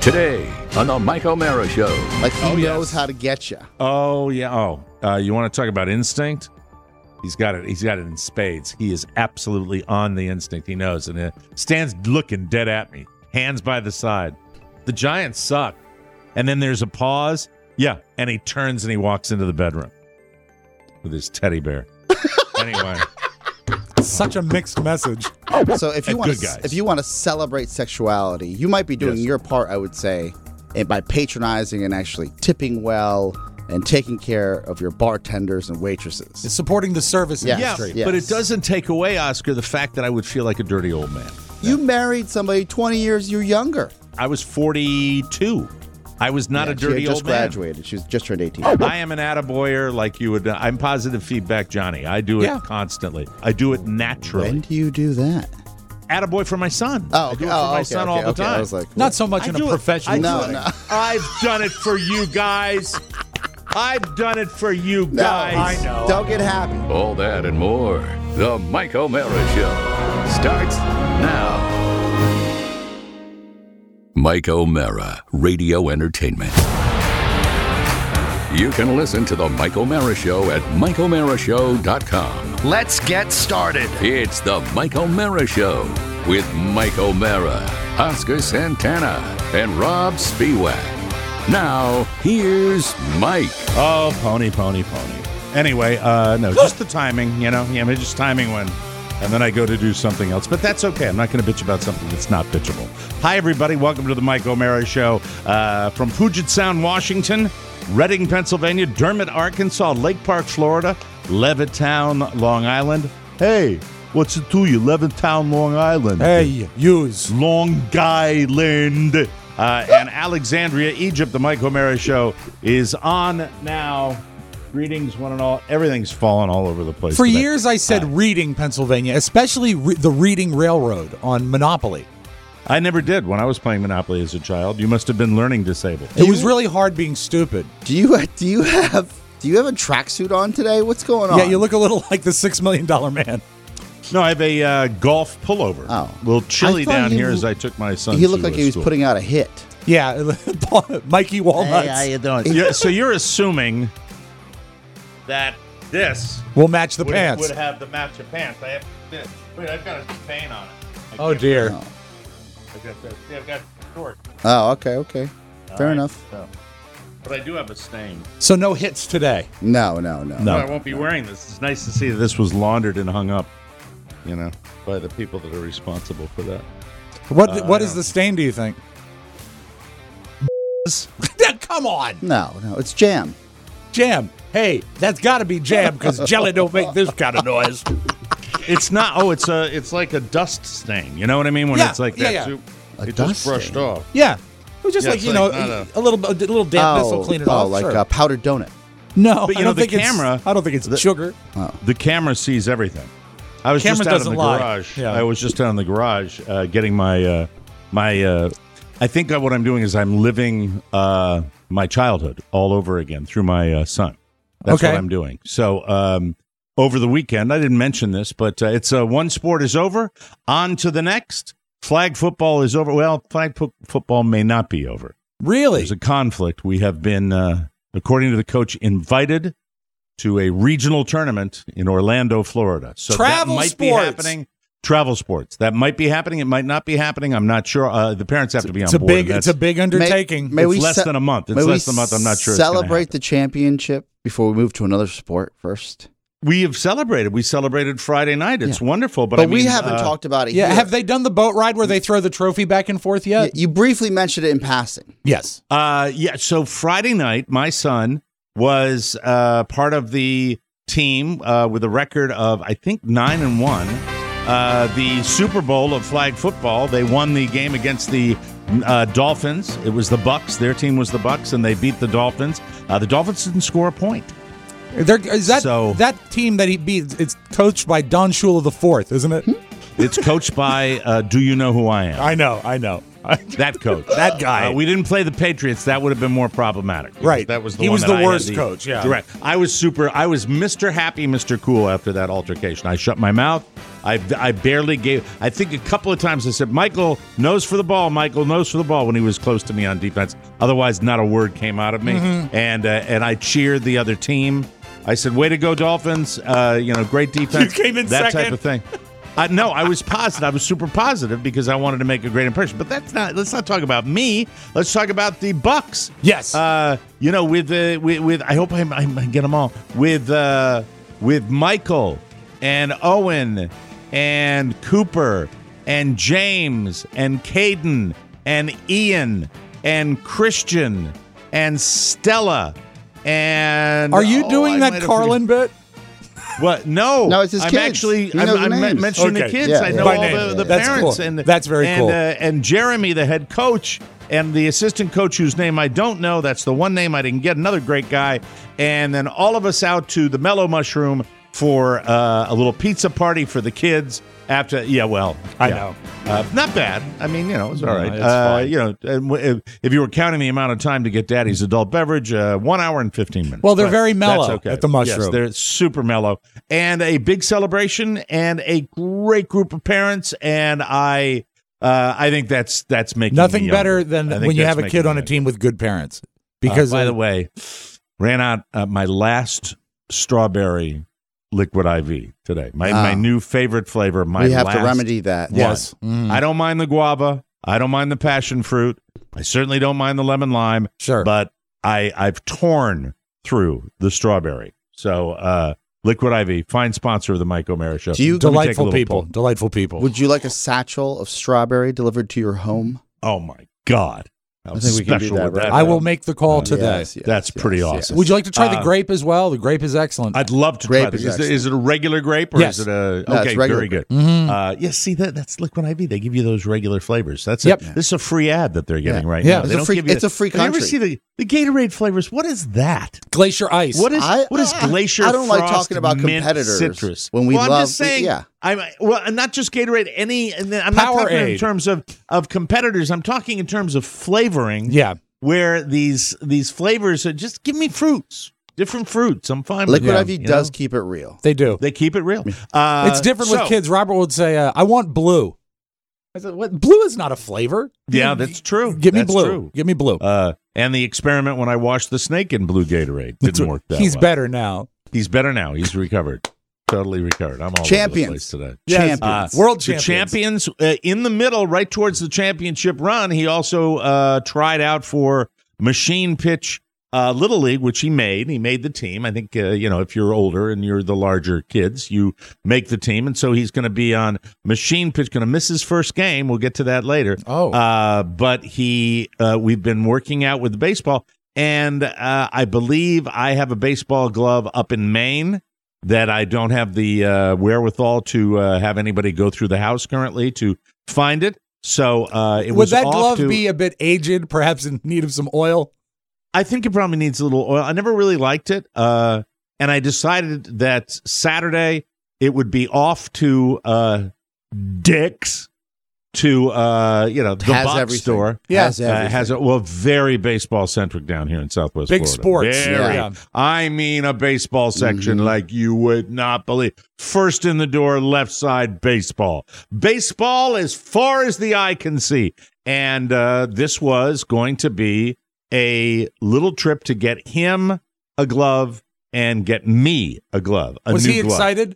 Today on the Mike O'Mara Show. Like he knows how to get you. Oh, yeah. You want to talk about instinct? He's got it. He's got it in spades. He is absolutely on the instinct. He knows. And stands looking dead at me. Hands by the side. The Giants suck. And then there's a pause. Yeah. And he turns and he walks into the bedroom with his teddy bear. Anyway. Such a mixed message. So if you want to celebrate sexuality, you might be doing your part, I would say, by patronizing and actually tipping well and taking care of your bartenders and waitresses. It's supporting the service industry. Yes. But it doesn't take away, Oscar, the fact that I would feel like a dirty old man. You married somebody 20 years younger. I was 42. I was not a dirty she had old just man. graduated. She was just turned 18. I am an attaboyer like you would. I'm positive feedback, Johnny. I do it constantly. I do it naturally. When do you do that? Attaboy for my son. Oh, I do it for my son all the time. I was like, Not so much in a professional way. No. I've done it for you guys. I've done it for you guys. I know. Don't get happy. All that and more. The Mike O'Mara Show starts now. Mike O'Mara, Radio Entertainment. You can listen to The Mike O'Mara Show at MikeO'MaraShow.com. Let's get started. It's The Mike O'Mara Show with Mike O'Mara, Oscar Santana, and Rob Spiewak. Now, here's Mike. Oh, pony. Anyway, no, just the timing, just timing when, and then I go to do something else. But that's okay. I'm not going to bitch about something that's not bitchable. Hi, everybody. Welcome to the Mike O'Mara Show from Puget Sound, Washington, Reading, Pennsylvania, Dermott, Arkansas, Lake Park, Florida, Levittown, Long Island. Hey, what's it to you, Levittown, Long Island? Hey, use. Long Island. And Alexandria, Egypt. The Mike O'Mara Show is on now. Greetings, one and all. Everything's fallen all over the place For today. years, I said Reading, Pennsylvania, especially the Reading Railroad on Monopoly. I never did when I was playing Monopoly as a child. You must have been learning disabled. It was really hard being stupid. Do you have a tracksuit on today? What's going on? Yeah, you look a little like the $6 Million Man. No, I have a golf pullover. Oh. A little chilly I thought down he here was- as I took my son He looked to like he was school. putting out a hit. Yeah, Mikey Walnuts. you doing? Yeah, so you're assuming that this We'll match the would pants. have the match of pants. I have this. Wait, I've got a stain on it. Oh, dear. I've got this. Yeah, I've got short. Oh, okay. Fair enough. So, but I do have a stain. So no hits today. No. No, I won't be wearing this. It's nice to see that this was laundered and hung up, by the people that are responsible for that. What is the stain, do you think? Come on. No, it's jam. Jam. Hey, that's got to be jam because jelly don't make this kind of noise. It's not. Oh, it's like a dust stain. You know what I mean? When Yeah, it's like yeah, that. yeah. Soup, A it dust just brushed stain. off. Yeah. It was just Yeah, like, it's you like know, not a little dampness will clean it off. like sure. a powdered donut. No, But, I don't the think camera- I don't think it's sugar. The camera sees everything. I was Camera just out in doesn't the lie. garage. Yeah. I was just out in the garage getting my I think what I'm doing is I'm living my childhood all over again through my son. That's Okay. what I'm doing. So over the weekend, I didn't mention this, but it's one sport is over. On to the next. Flag football is over. Well, flag football may not be over. Really? There's a conflict. We have been, according to the coach, invited to a regional tournament in Orlando, Florida. So Travel that might be sports. happening. Travel sports. That might be happening. It might not be happening. I'm not sure. The parents have to be on It's a board. big. and It's a big undertaking. May it's we less ce- than a month. It's may we less than a month. I'm not sure. It's gonna Celebrate happen. the championship before we move to another sport first. We have celebrated. We celebrated Friday night. It's wonderful, but I we mean, haven't talked about it yeah. here. Have they done the boat ride where they throw the trophy back and forth yet? You briefly mentioned it in passing. Yes. Yeah. So Friday night, my son was part of the team with a record of I think 9-1. The Super Bowl of flag football. They won the game against the Dolphins. It was the Bucks. Their team was the Bucks, and they beat the Dolphins. The Dolphins didn't score a point. Is that So- that team that he beat? It's coached by Don Shula IV, isn't it? It's coached by Do You Know Who I Am? I know. That coach. That guy. We didn't play the Patriots. That would have been more problematic. Right. That was the He one was that the I had worst coach, yeah. Direct. I was Mr. Happy, Mr. Cool after that altercation. I shut my mouth. I barely gave. I think a couple of times I said, Michael, nose for the ball. Michael, nose for the ball when he was close to me on defense. Otherwise, not a word came out of me. Mm-hmm. And I cheered the other team. I said, way to go, Dolphins. Great defense. You came in that second. type of thing. No, I was positive. I was super positive because I wanted to make a great impression. But let's not talk about me. Let's talk about the Bucks. Yes. With I hope I get them all. With Michael and Owen and Cooper and James and Caden and Ian and Christian and Stella and Are you doing that Carlin bit? What? No, No, it's his I'm kids. actually He knows the I'm names. mentioning the Okay. kids. Yeah, I yeah. know By all name. the That's parents cool. and That's very cool. And Jeremy, the head coach, and the assistant coach whose name I don't know. That's the one name I didn't get. Another great guy. And then all of us out to the Mellow Mushroom for a little pizza party for the kids. After, I know. Not bad. I mean, it was all right. it's fine. If you were counting the amount of time to get Daddy's adult beverage, 1 hour and 15 minutes. Well, they're But very mellow that's okay. at the Mushroom. Yes, they're super mellow, and a big celebration, and a great group of parents, and I think that's making Nothing me better younger. than I think when you that's have a making kid me on a younger. team with good parents. Because By the way, ran out my last strawberry liquid IV today. My new favorite flavor. We have to remedy that. yes, I don't mind the guava. I don't mind the passion fruit. I certainly don't mind the lemon lime. Sure. But I've torn through the strawberry. So Liquid IV, fine sponsor of the Mike O'Mara Show. Do you- Let me take a delightful little people. pull. Delightful people. Would you like a satchel of strawberry delivered to your home? Oh my God! How I think we can do special that, would right? that I be? will make the call today. Yes, yes, That's pretty yes, awesome. yes. Would you like to try the grape as well? The grape is excellent. I'd love to Grape try this. is Is it a regular grape or Yes. is it a No, it's okay? regular Very good. Mhm. Yes, see that's Liquid IV. They give you those regular flavors. That's Yep. it. This is a free ad that they're giving right Yeah. now. It's They a don't free- give you it's a free Have you ever country. see the Gatorade flavors? What is that? Glacier ice. What is I Glacier? I don't like Frost, talking about mint, competitors citrus. when we I'm love. just saying. Yeah. I'm not just Gatorade. I'm not talking in Powerade. terms of competitors. I'm talking in terms of flavoring. Yeah. Where these flavors are just give me fruits, different fruits. I'm fine with Liquid it. IV You does know? keep it real. They do. They keep it real. It's different so- with kids. Robert would say, I want blue. I said, what? Blue is not a flavor. Yeah, that's true. Give me That's blue. true. Give me blue. And the experiment when I washed the snake in blue Gatorade didn't work that He's well. better now. He's better now. He's recovered. Totally recovered. I'm all Champions. over the place today. Yes. Champions. World The champions. champions in the middle, right towards the championship run. He also tried out for Machine Pitch Little League, which he made. He made the team. I think if you're older and you're the larger kids, you make the team, and so he's going to be on Machine Pitch. Going to miss his first game. We'll get to that later. Oh. But we've been working out with the baseball, and I believe I have a baseball glove up in Maine that I don't have the wherewithal to have anybody go through the house currently to find it. So it Would was that off glove to, be a bit aged, perhaps in need of some oil? I think it probably needs a little oil. I never really liked it, and I decided that Saturday it would be off to Dick's to the Has box everything. store. Yeah. Has everything. Has very baseball centric down here in Southwest Big Florida. sports. Very. Yeah. I mean, a baseball section like you would not believe. First in the door, left side baseball. Baseball as far as the eye can see. And this was going to be a little trip to get him a glove and get me a glove. Was he new glove. excited?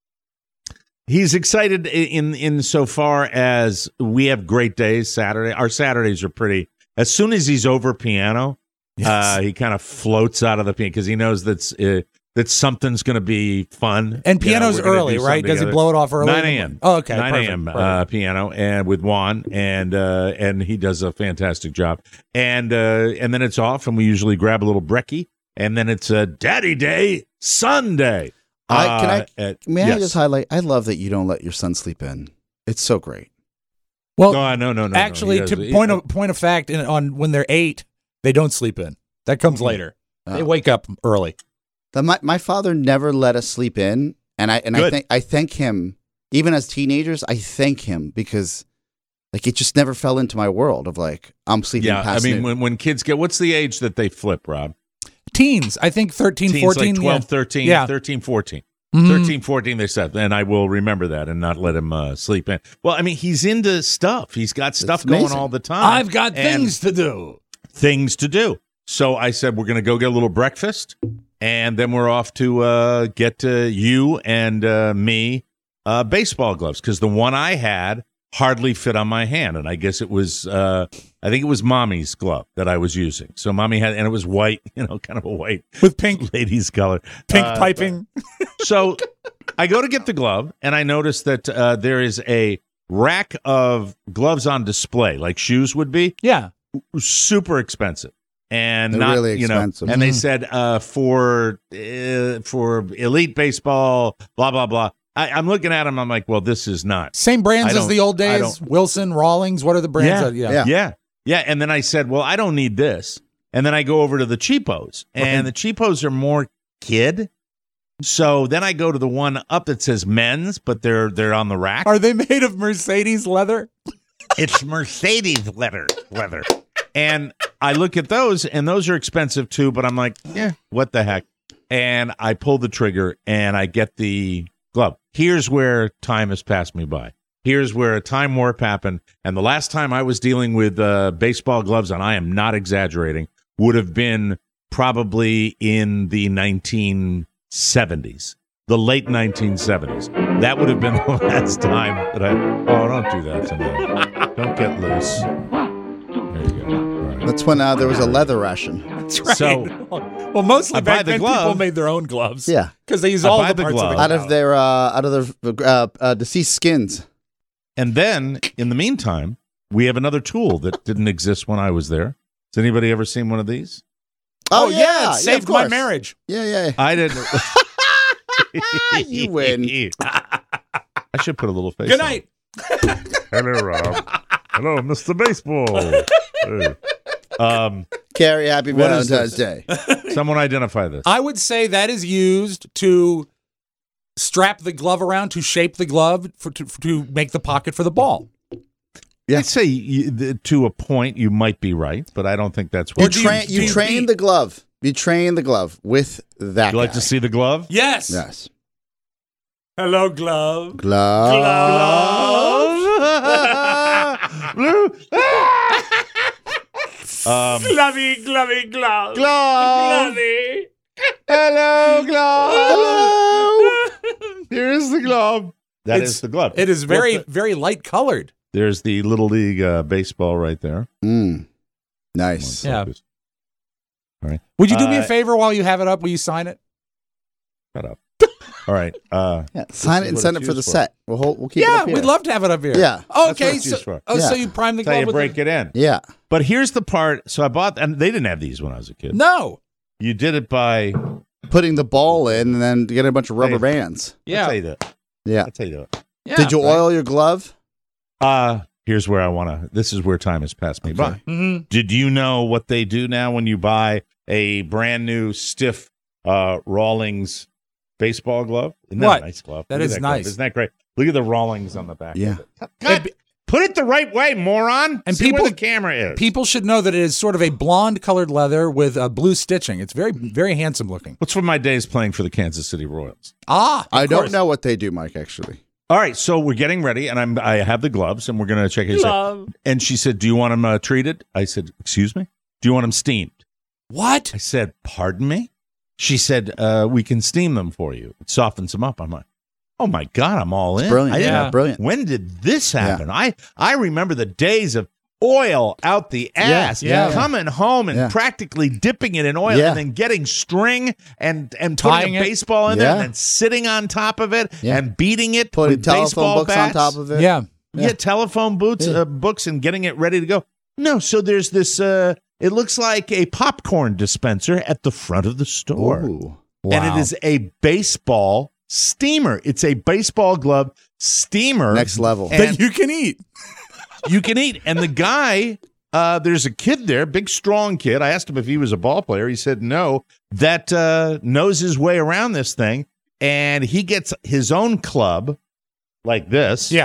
He's excited in so far as we have great days Saturday. Our Saturdays are pretty. As soon as he's over piano, Yes. he kind of floats out of the piano because he knows that something's going to be fun. And You know, piano's we're gonna early, do right? something Does he together. blow it off early? 9 a.m. Oh, okay. 9 Perfect, a.m. perfect. Piano and with Juan, and he does a fantastic job. And then it's off, and we usually grab a little brekkie, and then it's Daddy Day Sunday. May I yes. just highlight? I love that you don't let your son sleep in. It's so great. Well, No. actually, He to does. point of fact, on when they're 8, they don't sleep in. That comes later. They wake up early. My father never let us sleep in, and Good. I thank him. Even as teenagers, I thank him because Like it just never fell into my world of like I'm sleeping past I mean, when kids get, what's the age that they flip, Rob? Teens, I think 13, Teens, 14. like 12, yeah. 13, Yeah. 13, 14. Mhm. 13, 14, they said, and I will remember that and not let him sleep in. Well, I mean, he's into stuff. He's got stuff going amazing. all the time. I've got And things to do. things to do. So I said, we're going to go get a little breakfast, and then we're off to get you and me baseball gloves, because the one I had hardly fit on my hand, and I guess it was, I think it was Mommy's glove that I was using. So Mommy had, and it was white, kind of a white With pink ladies' color. pink piping. So I go to get the glove, and I notice that there is a rack of gloves on display, like shoes would be. Yeah. Super expensive. And They're not, really expensive. and they said for elite baseball, blah, blah, blah. I'm looking at them. I'm like, well, this is not. Same brands I as the old I days. Wilson, Rawlings. What are the brands? Yeah. And then I said, well, I don't need this. And then I go over to the cheapos, and the cheapos are more kid. So then I go to the one up that says men's, but they're on the rack. Are they made of Mercedes leather? It's Mercedes leather. And I look at those, and those are expensive too, but I'm like, yeah, what the heck? And I pull the trigger, and I get the glove. Here's where time has passed me by. Here's where a time warp happened. And the last time I was dealing with baseball gloves, and I am not exaggerating, would have been probably in the 1970s, the late 1970s. That would have been the last time that don't do that to me. Don't get loose. There you go. All right. That's when there was a leather ration. That's right. So, well, mostly I buy back the then glove. people made their own gloves. Yeah. Because they use I all buy the the parts glove. of the Out of their deceased skins. And then, in the meantime, we have another tool that didn't exist when I was there. Has anybody ever seen one of these? Oh, yeah. It of saved my course. marriage. Yeah. I didn't. You win. I should put a little face Good on night. it. Hello, Rob. Hello, Mr. Baseball. Hey. Carrie, happy What is Valentine's Day. Someone identify this. I would say that is used to strap the glove around, to shape the glove, to make the pocket for the ball. I'd say to a point you might be right, but I don't think that's what You train the glove. You train the glove with that. You like guy. to see the glove? Yes. Yes. Hello, glove. Glove. Blue. Glovey, glovey, glove. Glove. Glovey. Hello, glove. Hello. Here's the glove. That is the glove. It is very light colored. There's the Little League baseball right there. Nice. Yeah. Focus. All right. Would you do me a favor while you have it up? Will you sign it? Shut up. All right. Yeah, sign it and send it for the set. We'll keep it up here. We'd love to have it up here. Yeah. Okay. That's what it's used for. So Yeah. you prime the That's how glove you with break the, it in. Yeah. But here's the part. So I bought, and they didn't have these when I was a kid. No. You did it by. Putting the ball in and then getting a bunch of rubber bands. That's how you do it. Yeah. That's how you do it. Yeah. Did you oil your glove? Here's where I want to. This is where time has passed me by. Mm-hmm. Did you know what they do now when you buy a brand new stiff Rawlings baseball glove? Isn't that What? a nice glove? That Look is at glove. nice. Isn't that great? Look at the Rawlings on the back. Yeah. Of it. God, put it the right way, moron. And See people- where the camera is. People should know that it is sort of a blonde colored leather with blue stitching. It's very, very handsome looking. What's from my days playing for the Kansas City Royals? Ah, I of don't course. know what they do, Mike, actually. All right, so we're getting ready, and I have the gloves, and we're going to check it. And she said, "Do you want them treated?" I said, "Excuse me? Do you want them steamed?" What? I said, "Pardon me?" She said, "We can steam them for you. It softens them up." I'm like, "Oh my God, I'm all in." Brilliant. I didn't- Yeah, brilliant. When did this happen? I remember the days of oil out the ass, yeah. coming home and Yeah. practically dipping it in oil, Yeah. and then getting string and Tying putting a it. baseball in there, Yeah. and then sitting on top of it Yeah. and beating it, Putting with telephone baseball books bats. on top of it. Yeah. Yeah, telephone books and getting it ready to go. No, so there's this. It looks like a popcorn dispenser at the front of the store, Ooh. and it is a baseball steamer. It's a baseball glove steamer, Next level. And That you can eat. you can eat. And the guy, there's a kid there, big strong kid. I asked him if he was a ball player. He said no. That knows his way around this thing, and he gets his own club like this. Yeah.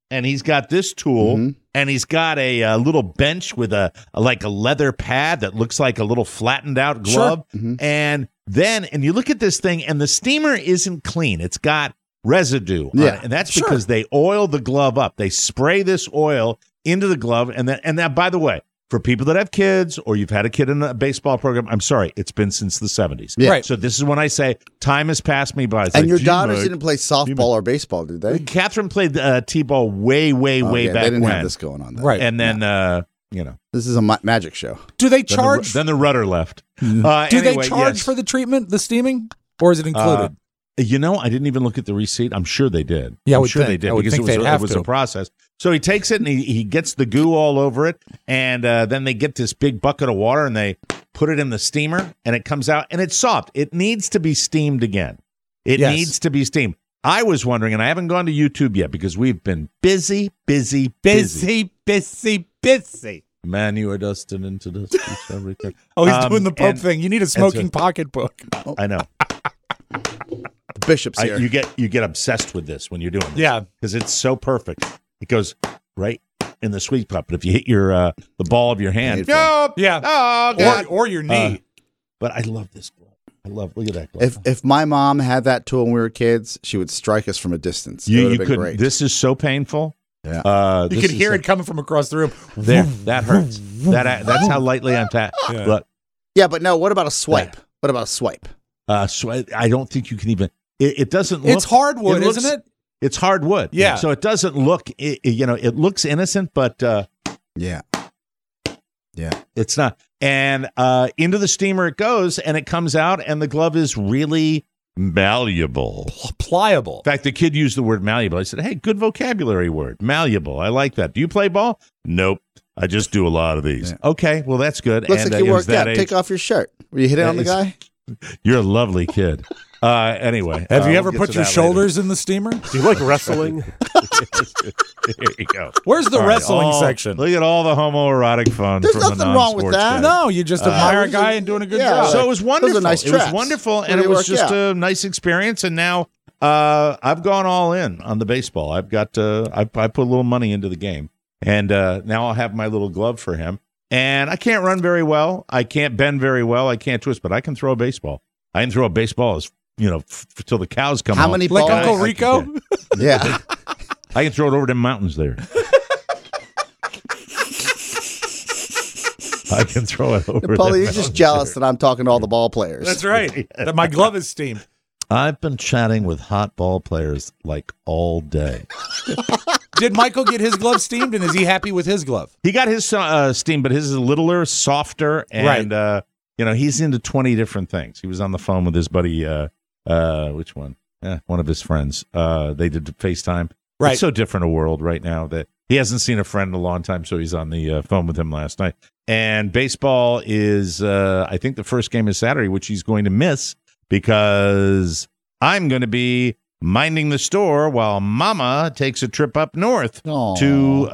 and he's got this tool, and he's got a little bench with a leather pad that looks like a little flattened out glove. Sure. And you look at this thing, and the steamer isn't clean. It's got residue on it, and that's because they oil the glove up. They spray this oil into the glove, and that, by the way, for people that have kids or you've had a kid in a baseball program, I'm sorry, it's been since the 70s. Yeah. Right. So this is when I say time has passed me by. And your daughters didn't play softball or baseball, did they? Catherine played T-ball way back when. They didn't have this going on then. Right. And then, This is a magic show. Do they charge? Then the rudder left. Do they charge for the treatment, the steaming, or is it included? I didn't even look at the receipt. I'm sure they did. Yeah, I'm sure they did because it was a process. So he takes it and he gets the goo all over it, and then they get this big bucket of water and they put it in the steamer, and it comes out and it's soft. It needs to be steamed again. It needs to be steamed. I was wondering, and I haven't gone to YouTube yet because we've been busy. Man, you are dusting into dust. Everything. Oh, he's doing the Pope thing. You need a smoking pocketbook. I know. The bishop's here. You get obsessed with this when you're doing this. Yeah. Because it's so perfect. It goes right in the sweet spot. But if you hit the ball of your hand. Yeah. Oh, God. Or your knee. But I love this glove. Look at that glove. If my mom had that tool when we were kids, she would strike us from a distance. You could. Great. This is so painful. Yeah. You could hear it coming from across the room. There. That hurts. That's how lightly I'm tapped. Yeah. Look. Yeah, but no, what about a swipe? What about a swipe? I don't think you can even. It doesn't look. It's hardwood, isn't it? It's hardwood. Yeah. So it doesn't look. It looks innocent, but yeah, it's not. And into the steamer it goes, and it comes out, and the glove is really malleable, pliable. In fact, the kid used the word malleable. I said, "Hey, good vocabulary word, malleable. I like that. Do you play ball? Nope. I just do a lot of these. Yeah. Okay, well that's good. Looks like you worked out. Take off your shirt. Were you hitting on the guy? You're a lovely kid. Anyway, have you ever put your shoulders in the steamer? Do you like wrestling? There you go. Where's the wrestling section? Look at all the homoerotic fun. There's from nothing wrong with that. No, you just admire a guy and doing a good job. So it was wonderful. Nice it was wonderful, and it was just a nice experience. And now I've gone all in on the baseball. I've got I put a little money into the game, and now I'll have my little glove for him. And I can't run very well. I can't bend very well. I can't twist, but I can throw a baseball. I can throw a baseball as till the cows come home. How many like balls? Uncle Rico? Yeah. I can throw it over the mountains there. I can throw it over. Paulie, you're just jealous that I'm talking to all the ball players. That's right. That my glove is steamed. I've been chatting with hot ball players like all day. Did Michael get his glove steamed, and is he happy with his glove? He got his steamed, but his is littler, softer, and he's into 20 different things. He was on the phone with his buddy, which one? One of his friends. They did FaceTime. Right. It's so different a world right now that he hasn't seen a friend in a long time, so he's on the phone with him last night. And baseball is, I think the first game is Saturday, which he's going to miss because I'm going to be minding the store while Mama takes a trip up north to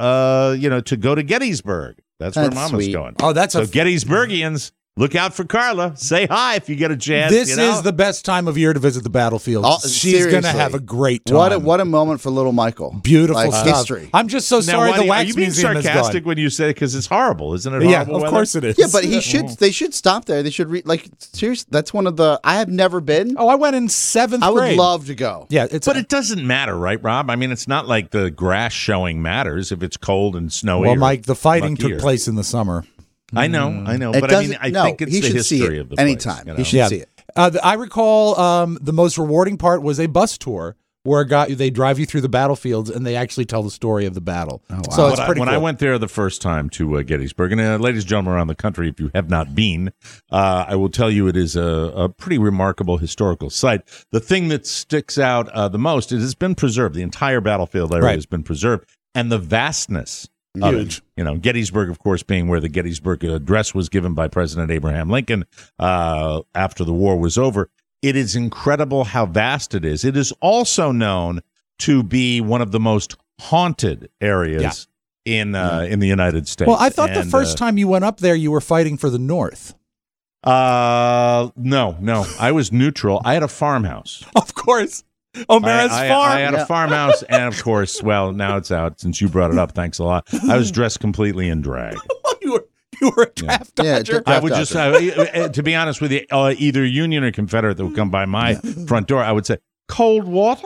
go to Gettysburg. That's where Mama's going. Oh, that's so Gettysburgians. Look out for Carla. Say hi if you get a chance. This is the best time of year to visit the battlefield. She's going to have a great time. What a moment for little Michael. Beautiful stuff. History. I'm just so sorry the wax museum is gone. Are you being sarcastic when you say it? Because it's horrible, isn't it? Yeah, of course it is. Yeah, but they should stop there. They should seriously. That's one of the. I have never been. Oh, I went in 7th grade. I would love to go. Yeah, but it doesn't matter, right, Rob? I mean, it's not like the grass showing matters if it's cold and snowy. Well, Mike, the fighting took place in the summer. I know, but I mean, I think it's the history of the place. Anytime. He should see it. I recall the most rewarding part was a bus tour where they drive you through the battlefields and they actually tell the story of the battle. Oh, wow. So it's pretty When cool. I went there the first time to Gettysburg, and ladies and gentlemen around the country, if you have not been, I will tell you it is a pretty remarkable historical site. The thing that sticks out the most, it has been preserved. The entire battlefield area has been preserved, and the vastness. Huge. Gettysburg, of course, being where the Gettysburg Address was given by President Abraham Lincoln after the war was over. It is incredible how vast it is. It is also known to be one of the most haunted areas in the United States. Well, I thought the first time you went up there, you were fighting for the North. No. I was neutral. I had a farmhouse. Of course. O'Mara's farm. I had a farmhouse, and of course, well, now it's out since you brought it up. Thanks a lot. I was dressed completely in drag. You were a draft dodger. I would just, to be honest with you, either Union or Confederate that would come by my front door, I would say, cold water?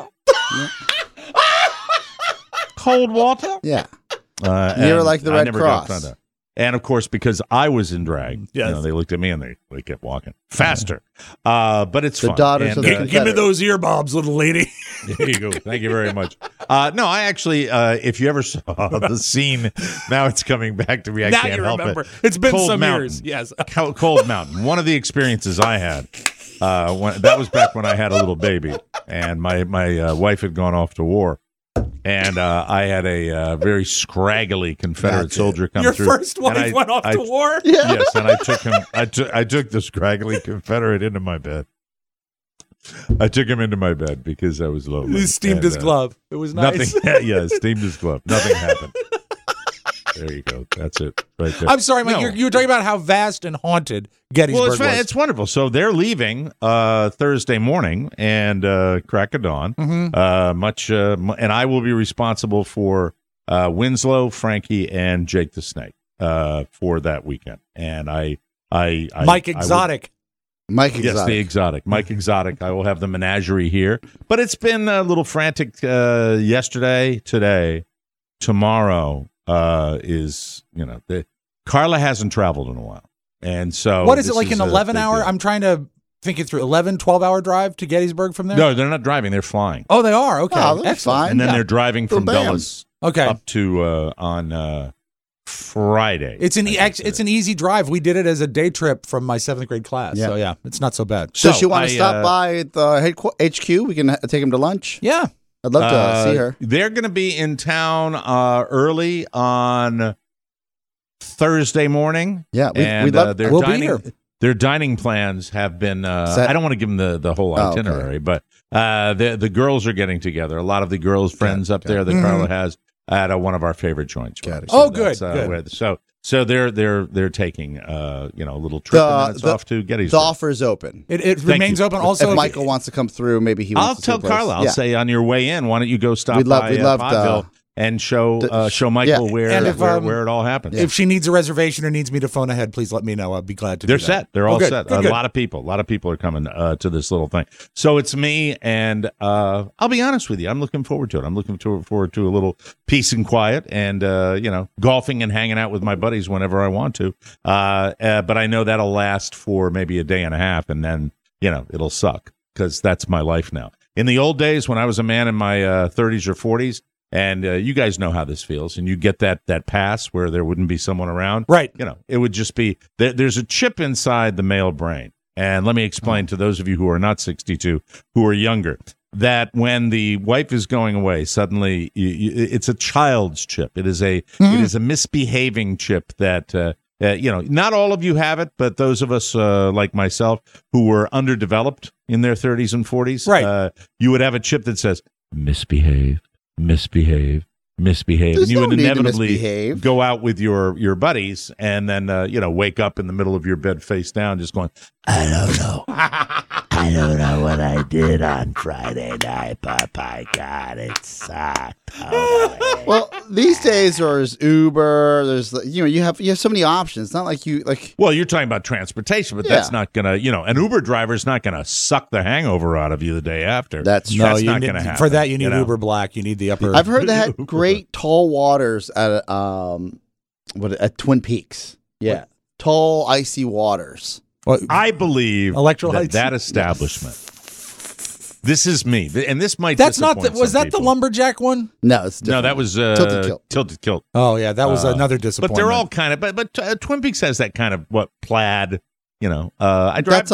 Cold water? Yeah. You were like the Red Cross. And, of course, because I was in drag, they looked at me and they kept walking faster. But it's fun. Daughters of the give me those earbobs, little lady. There you go. Thank you very much. No, I actually, if you ever saw the scene, now it's coming back to me. I now can't you help remember. it. It's been Cold some Mountain. years. Yes. Cold Mountain. One of the experiences I had, that was back when I had a little baby, and my wife had gone off to war. And I had a very scraggly Confederate soldier come through. Your first wife went off to war? Yeah. Yes, and I took him. I took the scraggly Confederate into my bed. I took him into my bed because I was lonely. He steamed his glove. It was nice. Nothing. Yeah, steamed his glove. Nothing happened. There you go. That's it right there. I'm sorry, Mike. You were talking about how vast and haunted Gettysburg was. It's wonderful. So they're leaving Thursday morning and crack of dawn. Mm-hmm. And I will be responsible for Winslow, Frankie, and Jake the Snake for that weekend. And Mike Exotic. Yes, the Exotic. Mike Exotic. I will have the menagerie here. But it's been a little frantic yesterday, today, tomorrow. Carla hasn't traveled in a while. And so what is it, like an 11-hour? I'm trying to think it through. 12-hour drive to Gettysburg from there? No, they're not driving. They're flying. Oh, they are? Okay. Oh, that's fine. And then they're driving from Dulles up to on Friday. It's an easy drive. We did it as a day trip from my 7th grade class. Yeah. So, yeah, it's not so bad. So she want to stop by the HQ? We can take him to lunch? Yeah. I'd love to see her. They're going to be in town early on Thursday morning. Yeah, we'll be here. Their dining plans have been. I don't want to give them the whole itinerary, but the girls are getting together. A lot of the girls' friends up there that Carla has at one of our favorite joints. Good. So they're taking a little trip and that's off to Gettysburg. The offer is open. It remains open. Also, if Michael wants to come through, maybe he wants to tell Carla. I'll say on your way in, why don't you go stop by Podville and show Michael where it all happens. If she needs a reservation or needs me to phone ahead, please let me know. I'd be glad to. They're set. They're all set. A lot of people are coming to this little thing. So it's me, and I'll be honest with you. I'm looking forward to it. I'm looking forward to a little peace and quiet, and golfing and hanging out with my buddies whenever I want to. But I know that'll last for maybe a day and a half, and then it'll suck because that's my life now. In the old days, when I was a man in my 30s or 40s. And you guys know how this feels, and you get that pass where there wouldn't be someone around. Right. It would just be there's a chip inside the male brain. And let me explain to those of you who are not 62, who are younger, that when the wife is going away, suddenly it's a child's chip. It is a misbehaving chip that not all of you have it, but those of us like myself who were underdeveloped in their 30s and 40s, right. You would have a chip that says misbehave. Misbehave. There's and you no would need to inevitably misbehave. go out with your buddies and then wake up in the middle of your bed face down just going, I don't know. I don't know what I did on Friday night, but by God, it sucked. Well, these days there's Uber. There's you have so many options. It's not like you like. Well, you're talking about transportation, but that's not gonna an Uber driver is not gonna suck the hangovur out of you the day after. That's true. That's not gonna happen. For that, you need Uber Black. You need the upper. I've heard they had great tall waters at at Twin Peaks. Yeah, what? Tall icy waters. Well, I believe electrolytes. That establishment. This is me, and this might. That's not. Was that the lumberjack one? No, it's different. No, that was Tilted Kilt. Oh yeah, that was another disappointment. But they're all kind of. But Twin Peaks has that kind of plaid. I drive.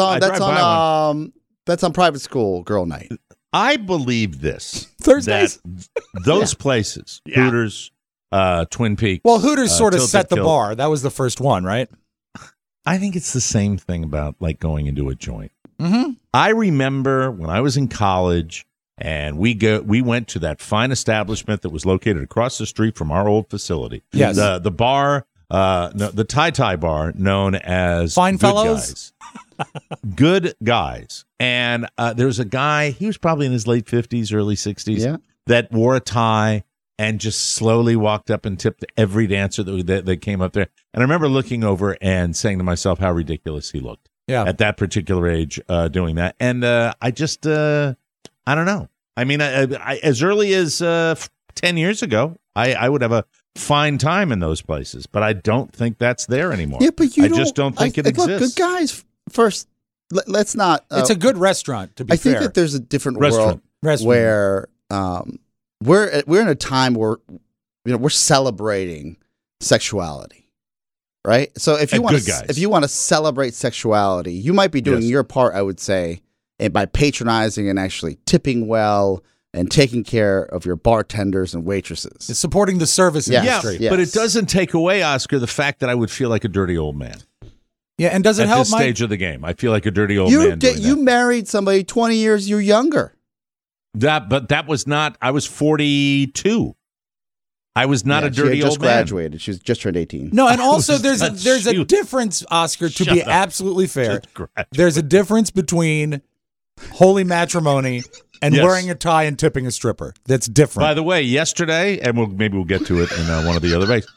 That's on Private School Girl Night. I believe this Thursdays. That those places, Hooters, Twin Peaks. Well, Hooters sort of set the bar. That was the first one, right? I think it's the same thing about like going into a joint. Mm-hmm. I remember when I was in college and we went to that fine establishment that was located across the street from our old facility. Yes. The bar, the Thai bar known as Fine Good Fellows. Guys. good guys. And there was a guy, he was probably in his late 50s, early 60s, that wore a tie and just slowly walked up and tipped every dancer that came up there. And I remember looking over and saying to myself how ridiculous he looked at that particular age doing that. And I just, I don't know. I mean, I as early as 10 years ago, I would have a fine time in those places, but I don't think that's there anymore. Yeah, but I just don't think it exists. Look, good guys, first, let's not... it's a good restaurant, to be fair. I think that there's a different world where we're in a time where we're celebrating sexuality, right? So if you want to celebrate sexuality, you might be doing your part, I would say, by patronizing and actually tipping well and taking care of your bartenders and waitresses. It's supporting the service industry. Yes. But it doesn't take away, Oscar, the fact that I would feel like a dirty old man. Yeah, and does it help, At this stage of the game, I feel like a dirty old man. You married somebody 20 years younger. But that was not, I was 42. I was not a dirty old man. She just graduated. She was just turned 18. No, and also there's a difference, Oscar, to be absolutely fair. There's a difference between holy matrimony and wearing a tie and tipping a stripper. That's different. By the way, yesterday, and maybe we'll get to it in one of the other days,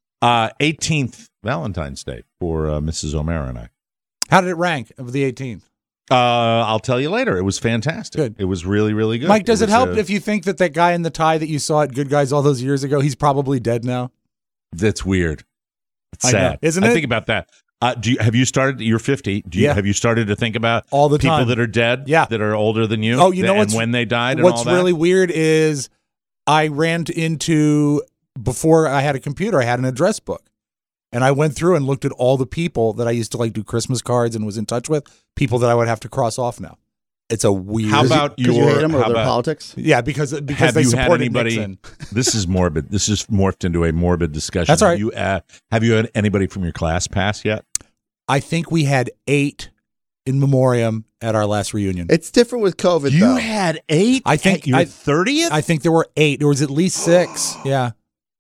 18th Valentine's Day for Mrs. O'Mara and I. How did it rank of the 18th? I'll tell you later. It was fantastic. Good. It was really, really good. Mike, does it help if you think that guy in the tie that you saw at Good Guys all those years ago, he's probably dead now? That's weird. It's sad. Isn't it? I think about that. Have you started? You're 50. Have you started to think about all the people time that are dead? that are older than you. Oh, you know what's when they died. What's really weird is I ran into, before I had a computer, I had an address book, and I went through and looked at all the people that I used to do Christmas cards and was in touch with. People that I would have to cross off now. It's a weird. How about you hate them or their politics? Yeah, because they supported Nixon. This is morbid. This is morphed into a morbid discussion. That's all right. Have you had anybody from your class pass yet? I think we had 8 in memoriam at our last reunion. It's different with COVID. You had 8. I think your 30th. I think there were 8. There was at least 6. Yeah.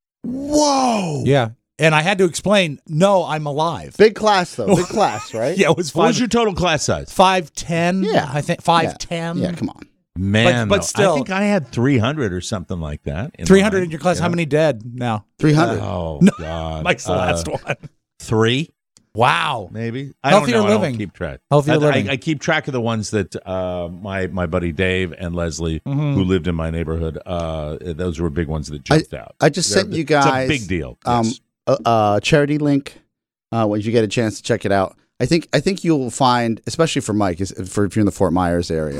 Whoa. Yeah. And I had to explain, no, I'm alive. Big class, though. Big class, right? Yeah, it was 5. What was your total class size? 5'10". Yeah. I think 5'10". Yeah, come on. Man, but still. I think I had 300 or something like that. 300 in your class. How many dead now? 300. Oh, God. Mike's the last one. 3? Wow. Maybe. Healthier living. I don't keep track. Healthier living. I keep track of the ones that my buddy Dave and Leslie, who lived in my neighborhood, those were big ones that jumped out. I just sent you guys. It's a big deal. Charity link when you get a chance to check it out. I think you'll find, especially for Mike, if you're in the Fort Myers area,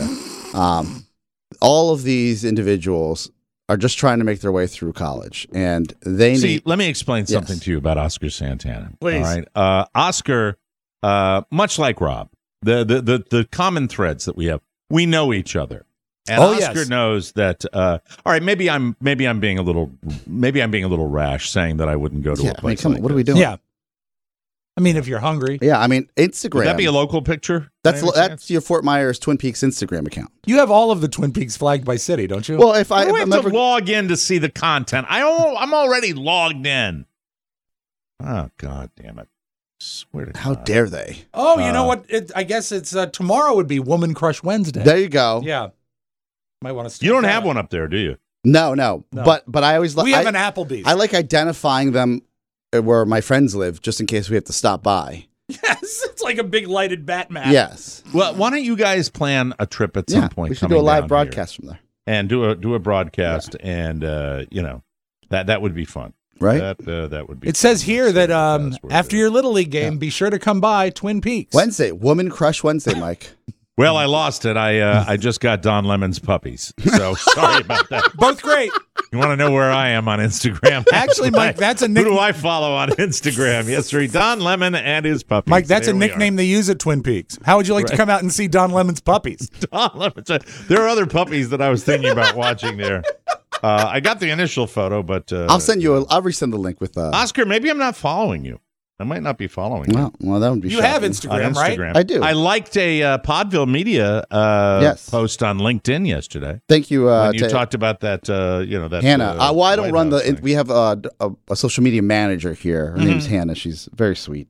all of these individuals are just trying to make their way through college, and they let me explain something to you about Oscar Santana. Please. All right, Oscar, much like Rob, the common threads that we have, we know each other. And Oscar knows that. All right, maybe I'm being a little rash saying that I wouldn't go to a place. Come on, what are we doing? Yeah, I mean, if you're hungry. Yeah, I mean, Instagram. Would that be a local picture? That's your Fort Myers Twin Peaks Instagram account. You have all of the Twin Peaks flagged by city, don't you? Well, if I have to log in to see the content, I'm already logged in. Oh, God damn it! Swear to God. How dare they? Oh, you know what? I guess it's tomorrow would be Woman Crush Wednesday. There you go. Yeah. Might want to. You don't have one up there, do you? No. But I always we have an Applebee's. I like identifying them where my friends live, just in case we have to stop by. Yes, it's like a big lighted bat map. Yes. Well, why don't you guys plan a trip at some point? We should do a live broadcast from there and do a broadcast, and that would be fun. Right. That would be. It says here that after your Little League game, be sure to come by Twin Peaks Wednesday, Woman Crush Wednesday, Mike. Well, I lost it. I just got Don Lemon's puppies. So sorry about that. Both great. You want to know where I am on Instagram? Actually, Mike, that's a nickname. Who do I follow on Instagram? Yes, sir. Don Lemon and his puppies. Mike, that's a nickname they use at Twin Peaks. How would you like to come out and see Don Lemon's puppies? Don Lemon. There are other puppies that I was thinking about watching there. I got the initial photo, but I'll resend the link with Oscar. Maybe I'm not following you. I might not be following you. Well, that would be. You have Instagram, right? I do. I liked a Podville Media post on LinkedIn yesterday. Thank you. When you talked about that, that Hannah. Well, I don't run we have a social media manager here. Her name's Hannah. She's very sweet.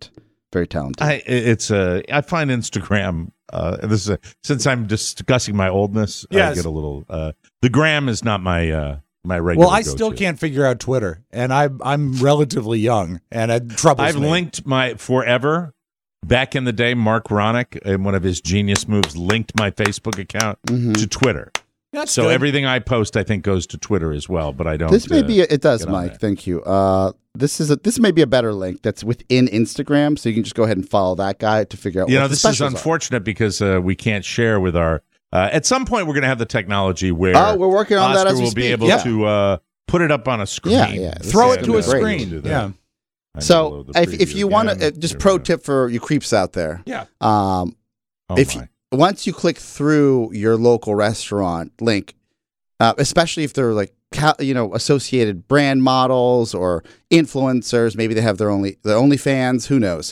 very talented. I find Instagram. Since I'm discussing my oldness, Yes. I get a little. The gram is not my my regular. Well, I still can't figure out Twitter, and I'm relatively young, and it troubles I've me. linked my forever. Back in the day, Mark Ronick, in one of his genius moves, linked my Facebook account to Twitter. That's So good. everything I post, I think, goes to Twitter as well. But I don't. This may be it does, get on Mike. there. Thank you. This may be a better link that's within Instagram, so you can just go ahead and follow that guy to figure out. You what know, the this is specials are. unfortunate because we can't share with our. At some point, we're going to have the technology where We're working on Oscar that as we will be speak. able Yeah. to put it up on a screen. Yeah. Throw This it is to gonna a be great. screen. Do that. Yeah. I So download the if you preview want again. to, just Here pro we go. tip for you creeps out there. Yeah. Oh if my. Once you click through your local restaurant link, especially if they're like associated brand models or influencers, maybe they have their OnlyFans, who knows?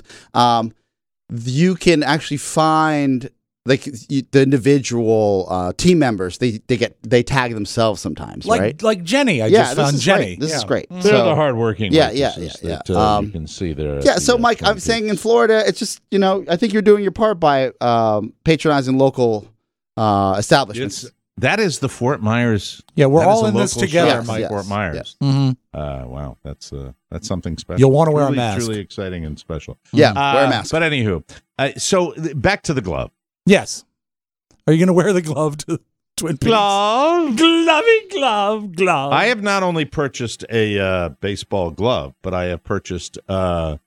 You can actually find the individual team members. They tag themselves sometimes, right? Like Jenny. I Yeah, just this found is Jenny. great. This is Yeah. great. They're So- the hardworking. Yeah, waitresses yeah. that, you can see there. Yeah, so Mike, I'm saying in Florida, it's just, I think you're doing your part by patronizing local establishments. That is the Fort Myers. Yeah, we're that is all a in this local together, shop, Mike. Fort Myers. yes. Mm-hmm. Wow, that's something special. You'll want to wear a Truly- mask. Truly exciting and special. Yeah, wear a mask. But anywho, so back to the glove. Yes. Are you going to wear the glove to Twin Peaks? Glove. Glove. I have not only purchased a baseball glove, but I have purchased a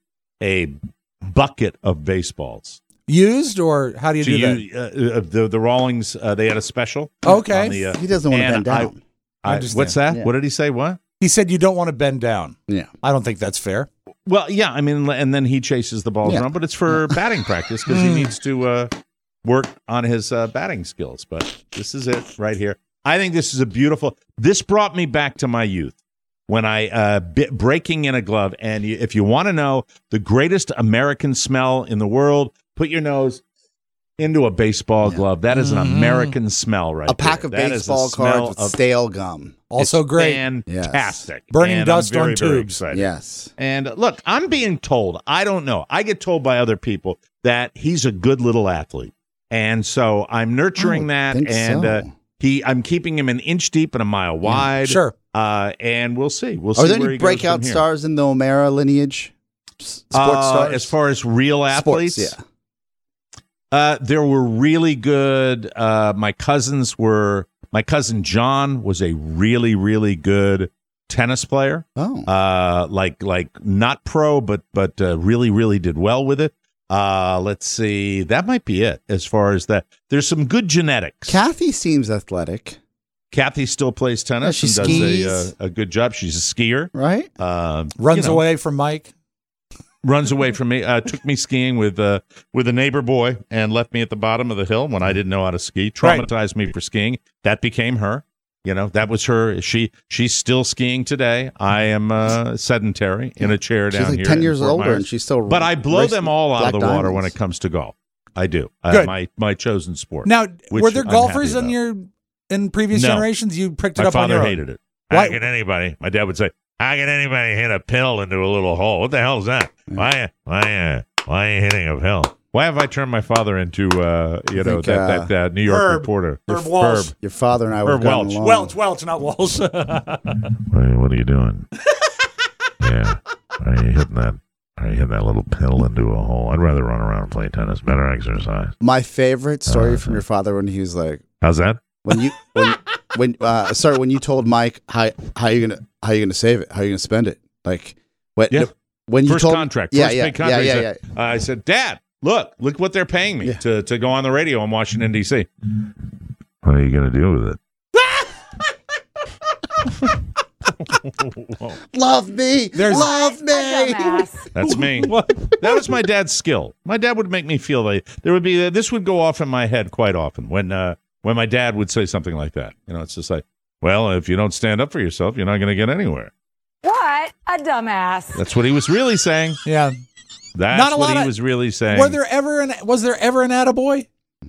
bucket of baseballs. Used, or how do you do that? The Rawlings, they had a special. Okay. on the, He doesn't want to and bend down. I understand. What's that? Yeah. What did he say? What? He said you don't want to bend down. Yeah. I don't think that's fair. Well, yeah, I mean, and then he chases the balls Yeah. around, but it's for batting practice because he needs to work on his batting skills. But this is it right here. I think this is a beautiful. This brought me back to my youth when I breaking in a glove. And if you want to know the greatest American smell in the world, put your nose into a baseball glove. That is an American smell, right? A pack there. of That is a baseball smell cards with of- stale gum. Also it's great. fantastic, Burning And dust I'm very, on very tubes. excited. Yes. And look, I'm being told, I don't know. I get told by other people that he's a good little athlete. And so I'm nurturing that. think And so. I'm keeping him an inch deep and a mile wide. Sure. And we'll see. We'll see Are there where any he goes breakout from here. stars in the O'Mara lineage? Sports stars? As far as real athletes? Sports, There were really good. My cousin John was a really, really good tennis player. Oh. Like not pro, but really, really did well with it. Let's see. That might be it as far as that. There's some good genetics. Kathy seems athletic, Kathy still plays tennis Yeah, she and does skis. a good job. She's a skier. right? Runs away from Mike. Runs away from me. Took me skiing with a neighbor boy and left me at the bottom of the hill when I didn't know how to ski. Traumatized me for skiing. That became her. That was her. She's still skiing today. I am sedentary in a chair She's down like here. 10 in years Fort older, Myers. and she's still. But I blow racing them all out of the Black water when Diamonds. it comes to golf. I do. Good. My chosen sport. Now, which were there I'm golfers happy in previous No. generations? You picked it My up on father your own? hated it. Why- How can anybody? My dad would say, "How can anybody hit a pill into a little hole? What the hell is that? Why are you hitting a pill? Why have I turned my father into think, that New York Herb. reporter? Herb Walsh. Your father and I were Herb Welch. Welch, not Walsh. What are you doing? Yeah, are you hitting that little pill into a hole? I'd rather run around and play tennis. Better exercise. My favorite story from your father when he was like, How's that? when you told Mike how you gonna save it, how you gonna spend it, like when Yeah. when you First told contract. yeah, First yeah, big contract. yeah, He yeah, said- I said, Dad, look what they're paying me Yeah. to go on the radio in Washington, D.C. What are you going to do with it? love me, love me. That's me. That was my dad's skill. My dad would make me feel like there would be this would go off in my head quite often when my dad would say something like that. It's just like, well, if you don't stand up for yourself, you're not going to get anywhere. What a dumbass. That's what he was really saying. Yeah. That's Not a what lot he of- was really saying. Was there ever an attaboy?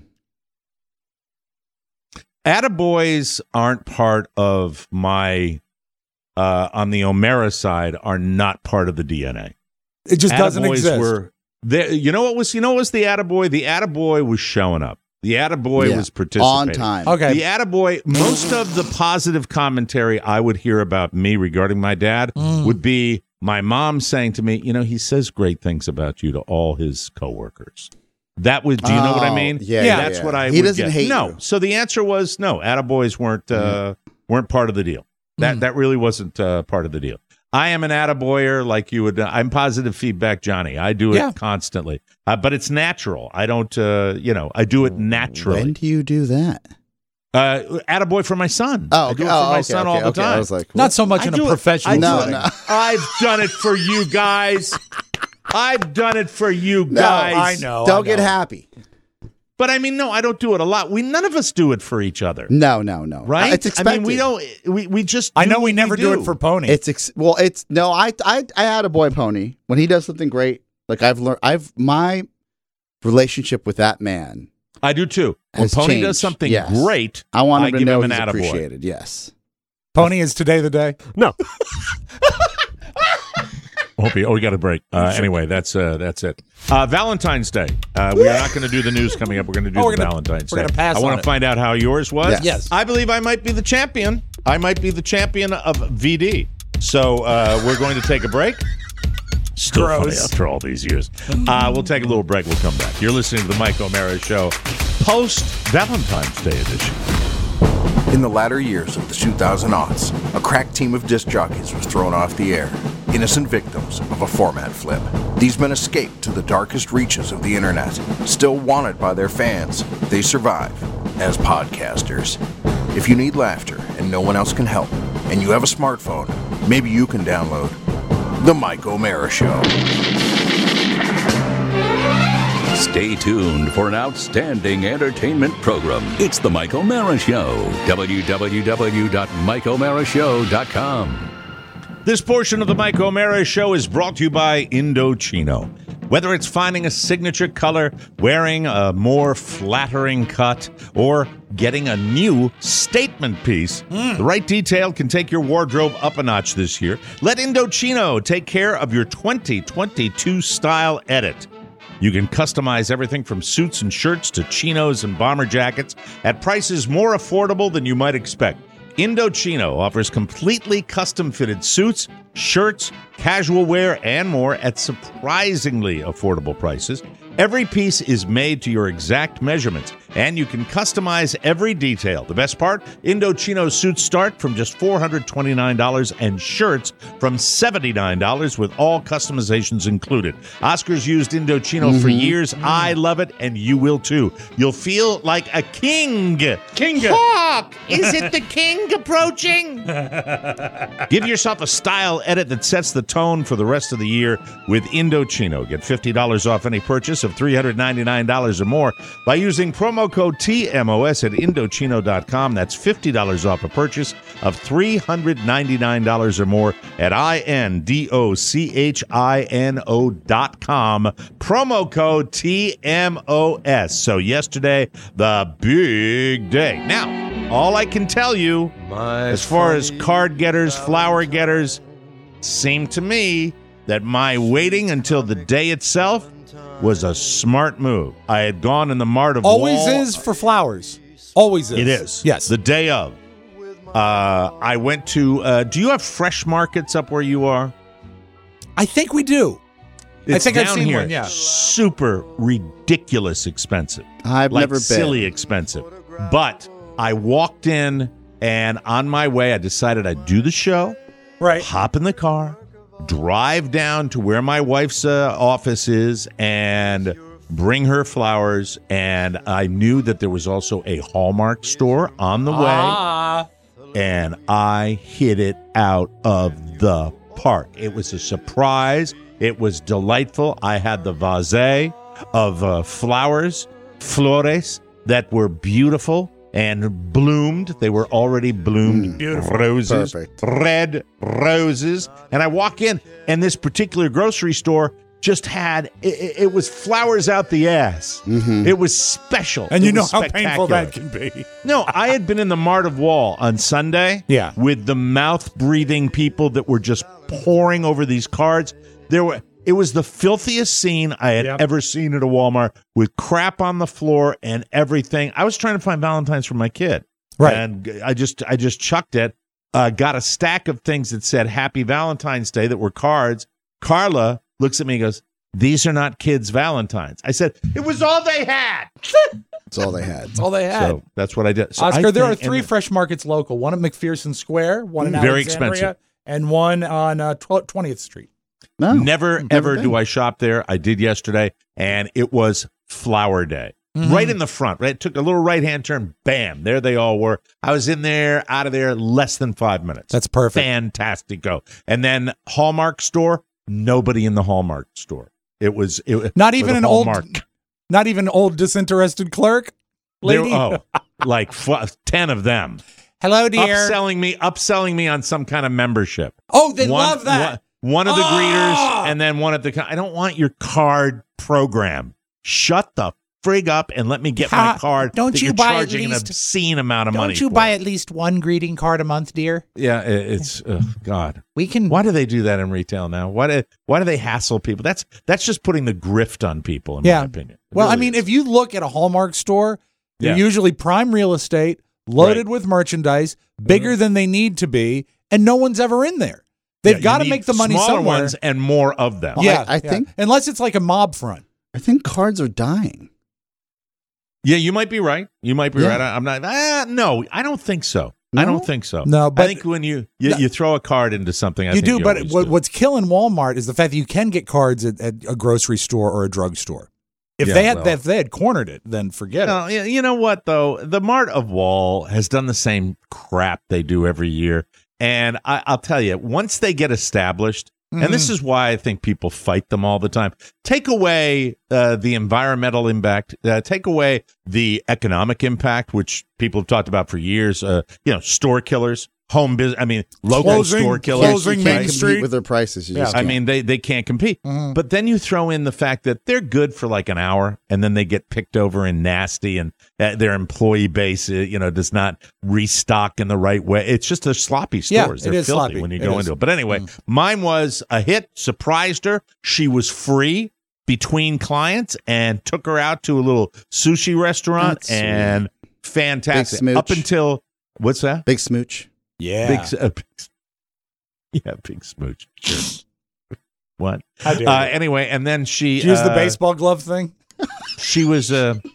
Attaboys aren't part of my on the O'Mara side are not part of the DNA. It just doesn't Attaboys exist. were You know what was the attaboy? The attaboy was showing up. The attaboy was participating. On time. Okay. The attaboy, most of the positive commentary I would hear about me regarding my dad would be my mom saying to me, he says great things about you to all his coworkers. That was, do you know what I mean? Yeah. That's what I He would doesn't get. hate No. you. So the answer was no. Attaboys weren't part of the deal. That really wasn't part of the deal. I am an attaboyer like you would. I'm positive feedback, Johnny. I do it constantly, but it's natural. I don't, I do it naturally. When do you do that? Attaboy for my son. Oh, I do it for my son all the time. I was like, Not so much in a professional setting. No. I've done it for you guys. I've done it for you guys. I know. Don't get happy. But I mean, no, I don't do it a lot. None of us do it for each other. No. Right? It's expected. I mean, we don't. We just. I do know what we never do it for Pony. I had a boy Pony when he does something great. Like my relationship with that man. I do too. When has Pony changed. does something Yes. great, I want him to give know him he's an attaboy. appreciated. Yes. Pony, is today the day? No. We got a break. Anyway, that's it. Valentine's Day. We are not going to do the news coming up. We're going to do Valentine's Day. We're going to pass I on want it. to find out how yours was. Yes. I believe I might be the champion. I might be the champion of VD. So we're going to take a break. Still funny Gross. after all these years. We'll take a little break. We'll come back. You're listening to the Mike O'Mara Show, post Valentine's Day edition. In the latter years of the 2000s, a crack team of disc jockeys was thrown off the air, innocent victims of a format flip. These men escaped to the darkest reaches of the internet. Still wanted by their fans, they survive as podcasters. If you need laughter and no one else can help, and you have a smartphone, maybe you can download The Mike O'Mara Show. Stay tuned for an outstanding entertainment program. It's The Mike O'Mara Show. www.mikeomarashow.com. This portion of the Mike O'Mara Show is brought to you by Indochino. Whether it's finding a signature color, wearing a more flattering cut, or getting a new statement piece, the right detail can take your wardrobe up a notch this year. Let Indochino take care of your 2022 style edit. You can customize everything from suits and shirts to chinos and bomber jackets at prices more affordable than you might expect. Indochino offers completely custom-fitted suits, shirts, casual wear, and more at surprisingly affordable prices. Every piece is made to your exact measurements, and you can customize every detail. The best part? Indochino suits start from just $429 and shirts from $79 with all customizations included. Oscar's used Indochino for years. I love it, and you will too. You'll feel like a king. Hawk, is it the king approaching? Give yourself a style edit that sets the tone for the rest of the year with Indochino. Get $50 off any purchase of $399 or more by using promo code TMOS at Indochino.com. That's $50 off a purchase of $399 or more at INDOCHINO.com. Promo code TMOS. So yesterday, the big day. Now, all I can tell you, as far as card getters, flower getters, seemed to me that my waiting until the day itself was a smart move. I had gone in the Mart of Always Wall. is for flowers. Always is. It is. Yes. The day of. I went to, do you have fresh markets up where you are? I think we do. It's I think I've down seen here. one, yeah. Super ridiculous expensive. I've like never been. silly expensive. But I walked in, and on my way, I decided I'd do the show, Right. hop in the car, drive down to where my wife's office is, and bring her flowers. And I knew that there was also a Hallmark store on the way, and I hit it out of the park. It was a surprise. It was delightful. I had the vase of flowers, flores, that were beautiful and bloomed. They were already bloomed. Beautiful. Roses. Perfect. Red roses. And I walk in, and this particular grocery store just had, it was flowers out the ass. It was special. And It you know was how painful spectacular. that can be. No, I had been in the Mart of Wall on Sunday. Yeah. With the mouth-breathing people that were just pouring over these cards. It was the filthiest scene I had ever seen at a Walmart, with crap on the floor and everything. I was trying to find Valentine's for my kid. Right. And I just chucked it. Got a stack of things that said Happy Valentine's Day that were cards. Carla looks at me and goes, "These are not kids' Valentines." I said, "It was all they had." That's all they had. That's all they had. So that's what I did. So Oscar, I there are think- 3 Fresh Markets local. One at McPherson Square, one in Very Alexandria, expensive. and one on 20th Street. No, Never, ever been. do I shop there. I did yesterday, and it was Flower Day. Right in the front, right? Took a little right-hand turn, bam, there they all were. I was in there, out of there, less than 5 minutes. That's perfect. Fantastic go. And then Hallmark store, nobody in the Hallmark store. It was Not even an Hallmark. not even an old disinterested clerk lady. Like 10 of them. Hello, dear. Upselling me on some kind of membership. Oh, they love that. One of the greeters, and then one at the. I don't want your card program. Shut the frig up and let me get my card. Don't that you you're buy at charging least- an obscene amount of money? Don't you for. buy at least one greeting card a month, dear? Yeah, it's God. We can. Why do they do that in retail now? Why do they hassle people? That's just putting the grift on people, in my opinion. It Well, really I mean, is. if you look at a Hallmark store, they're Yeah. usually prime real estate, loaded with merchandise, bigger than they need to be, and no one's ever in there. They've Yeah, got you to need make the money smaller somewhere. ones and more of them. Well, I think- unless it's like a mob front. I think cards are dying. Yeah, you might be right. You might be Yeah. right. I'm not. No, I don't think so. No? I don't think so. No, but- I think when you throw a card into something, I You think do, but always do. what's killing Walmart is the fact that you can get cards at a grocery store or a drugstore. If Yeah, if they had cornered it, then forget No, it. you know what though? The Mart of Wall has done the same crap they do every year, and I'll tell you, once they get established, and this is why I think people fight them all the time. Take away the environmental impact, take away the economic impact, which people have talked about for years. Store killers, home business. I mean, local Closing- store killers. closing You Main can't compete Street. with their prices. You Yeah. just I can't. mean, they can't compete. But then you throw in the fact that they're good for like an hour, and then they get picked over and nasty, and their employee base, does not restock in the right way. It's just a sloppy Yeah, stores. it They're is filthy sloppy. when you It go is. into it. But anyway, mine was a hit. Surprised her. She was free between clients, and took her out to a little sushi restaurant, That's and fantastic. Big smooch. Up until what's that? Big smooch. Yeah. Big smooch. Sure. What? How dare you. Anyway, and then she Did you use the baseball glove thing? She was.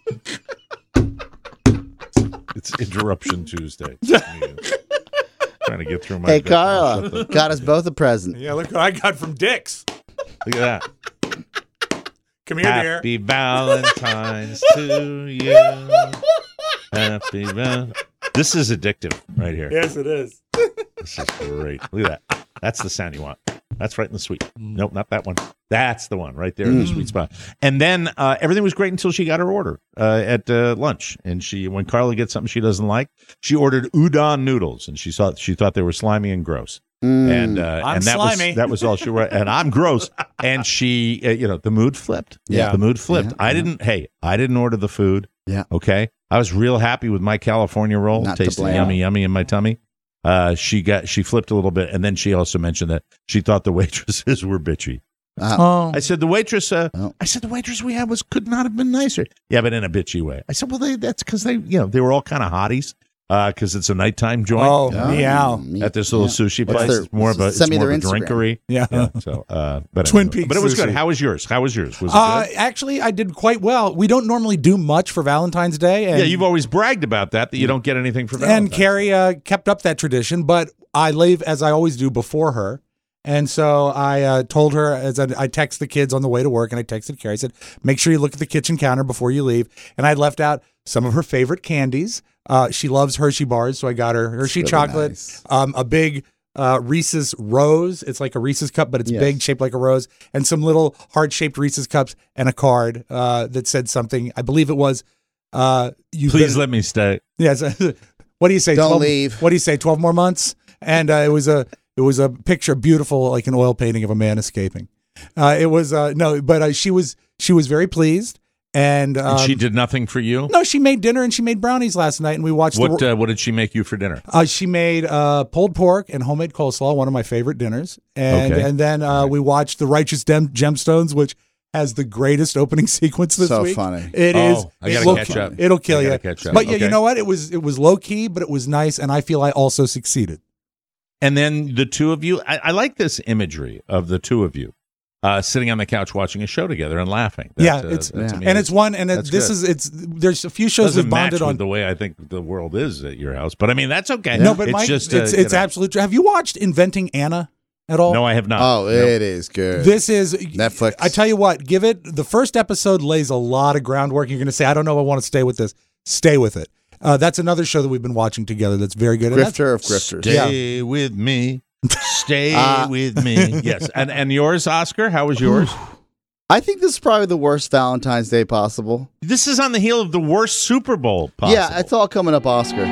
It's Interruption Tuesday. Trying to get through my. Hey, bit. I'll Carla, shut got us both a present. Yeah, look what I got from Dick's. Look at that. Come here, dear. Happy Valentine's to you. Happy Valentine's. This is addictive right here. Yes, it is. This is great. Look at that. That's the sound you want. That's right in the sweet. Nope, not that one. That's the one right there in the sweet spot. And then everything was great until she got her order at lunch. And when Carla gets something she doesn't like, she ordered udon noodles, and she thought they were slimy and gross. And I'm and that slimy. was that was all she wrote. And I'm gross. And she, the mood flipped. Yeah. The mood flipped. Yeah, I didn't order the food. Yeah. Okay. I was real happy with my California roll. Not to Tasted blame. yummy in my tummy. She flipped a little bit, and then she also mentioned that she thought the waitresses were bitchy. Oh. I said the waitress we had could not have been nicer. Yeah, but in a bitchy way. I said, well, that's because they were all kind of hotties. Because it's a nighttime joint. Oh, meow. At this little sushi What's place, their- it's more of a send me their drinkery. Yeah. So, but Twin anyway. Peaks But it was sushi. good. How was yours? Was it good? Actually, I did quite well. We don't normally do much for Valentine's Day. And, Yeah, you've always bragged about that you don't get anything for Valentine's. and Carrie kept up that tradition, but I leave, as I always do, before her. And so I told her, I text the kids on the way to work, and I texted Carrie. I said, make sure you look at the kitchen counter before you leave. And I left out some of her favorite candies. She loves Hershey bars, so I got her Hershey really chocolate, nice. a big Reese's rose. It's like a Reese's cup, but it's Yes. big, shaped like a rose, and some little heart-shaped Reese's cups, and a card that said something. I believe it was, Please let me stay. Yes. What do you say? Don't 12, leave. What do you say? 12 more months? And it was a picture, beautiful, like an oil painting of a man escaping. She was very pleased, And she did nothing for you? No, she made dinner and she made brownies last night, and we watched. What did she make you for dinner? She made pulled pork and homemade coleslaw, one of my favorite dinners. And then we watched The Righteous Gemstones, which has the greatest opening sequence this week. So funny. It is. I gotta catch up. It'll kill you. Catch up. But yeah, you know what? It was low key, but it was nice, and I feel I also succeeded. And then the two of you, I like this imagery of the two of you. Sitting on the couch watching a show together and laughing. There's a few shows we've bonded on. With the way I think the world is at your house, but I mean that's okay. No, but it's absolutely true. Have you watched Inventing Anna at all? No, I have not. Oh, it is good. This is Netflix. I tell you what, give it the first episode lays a lot of groundwork. You're going to say, I don't know, I want to stay with this. Stay with it. That's another show that we've been watching together. That's very good. Grifter of grifters. Stay with me. Stay with me. Yes. And yours, Oscar? How was yours? I think this is probably the worst Valentine's Day possible. This is on the heel of the worst Super Bowl possible. Yeah, it's all coming up, Oscar.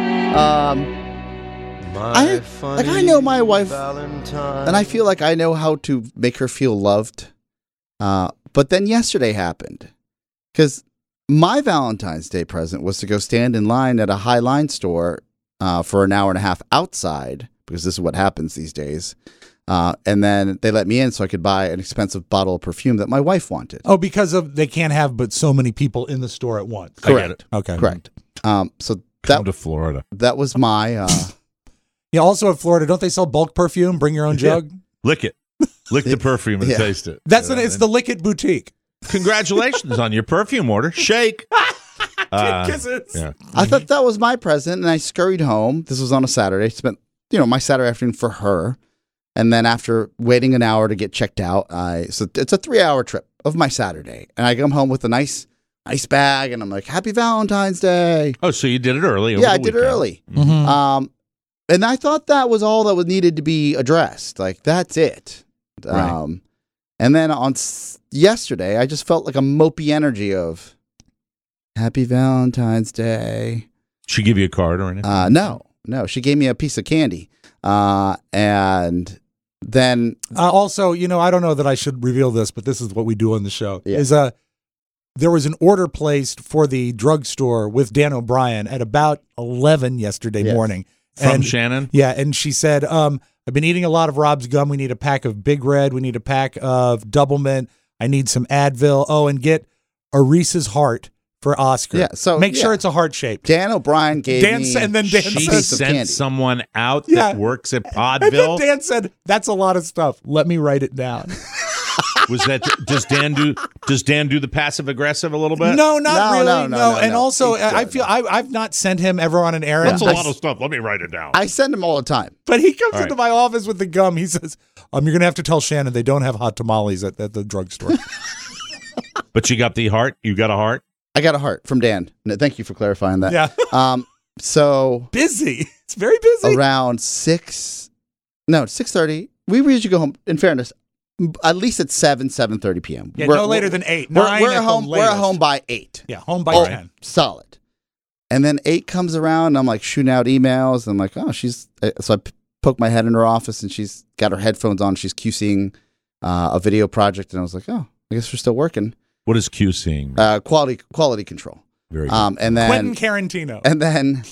I know my wife, and I feel like I know how to make her feel loved. But then yesterday happened. Because my Valentine's Day present was to go stand in line at a High Line store for an hour and a half outside, because this is what happens these days. And then they let me in so I could buy an expensive bottle of perfume that my wife wanted. Oh, because they can't have but so many people in the store at once. Correct. Okay. Correct. So Come to Florida. That was my... Yeah, also in Florida, don't they sell bulk perfume? Bring your own jug? Lick it. Lick the perfume and taste it. It's the Lick It Boutique. Congratulations on your perfume order. Shake. Kisses. Yeah. I thought that was my present, and I scurried home. This was on a Saturday. Spent, my Saturday afternoon for her. And then after waiting an hour to get checked out, so it's a 3-hour trip of my Saturday. And I come home with a nice bag, and I'm like, Happy Valentine's Day. Oh, so you did it early. Yeah, I did it early. Mm-hmm. And I thought that was all that was needed to be addressed. Like, that's it. Right. And then on yesterday, I just felt like a mopey energy of Happy Valentine's Day. She give you a card or anything? No. She gave me a piece of candy. And then... also, I don't know that I should reveal this, but this is what we do on the show. Yeah. There was an order placed for the drugstore with Dan O'Brien at about 11 yesterday morning. From Shannon? Yeah, and she said, I've been eating a lot of Rob's gum. We need a pack of Big Red. We need a pack of Double Mint. I need some Advil. Oh, and get a Reese's Heart for Oscar. Yeah, so make sure it's a heart shape. Dan O'Brien gave me and then Dan she said, sent someone out that works at Podville. And then Dan said, "That's a lot of stuff. Let me write it down." Was that does Dan do the passive aggressive a little bit? No, not really. No. And also, I feel I've not sent him ever on an errand. That's a lot of stuff. Let me write it down. I send him all the time. But he comes into my office with the gum. He says, "You're gonna have to tell Shannon they don't have hot tamales at the drugstore." But you got the heart. You got a heart. I got a heart from Dan. No, thank you for clarifying that. Yeah. So busy. It's very busy. Around 6:30. We usually go home. In fairness, at least at 7:30 p.m. Yeah, no later than 8. We're home by 8. Yeah, home by 10. Solid. And then 8 comes around, and I'm like shooting out emails. And I'm like, oh, she's. So I poke my head in her office, and she's got her headphones on. She's QCing a video project, and I was like, oh, I guess we're still working. What is QCing? Quality control. Very good. And then Quentin Tarantino. And then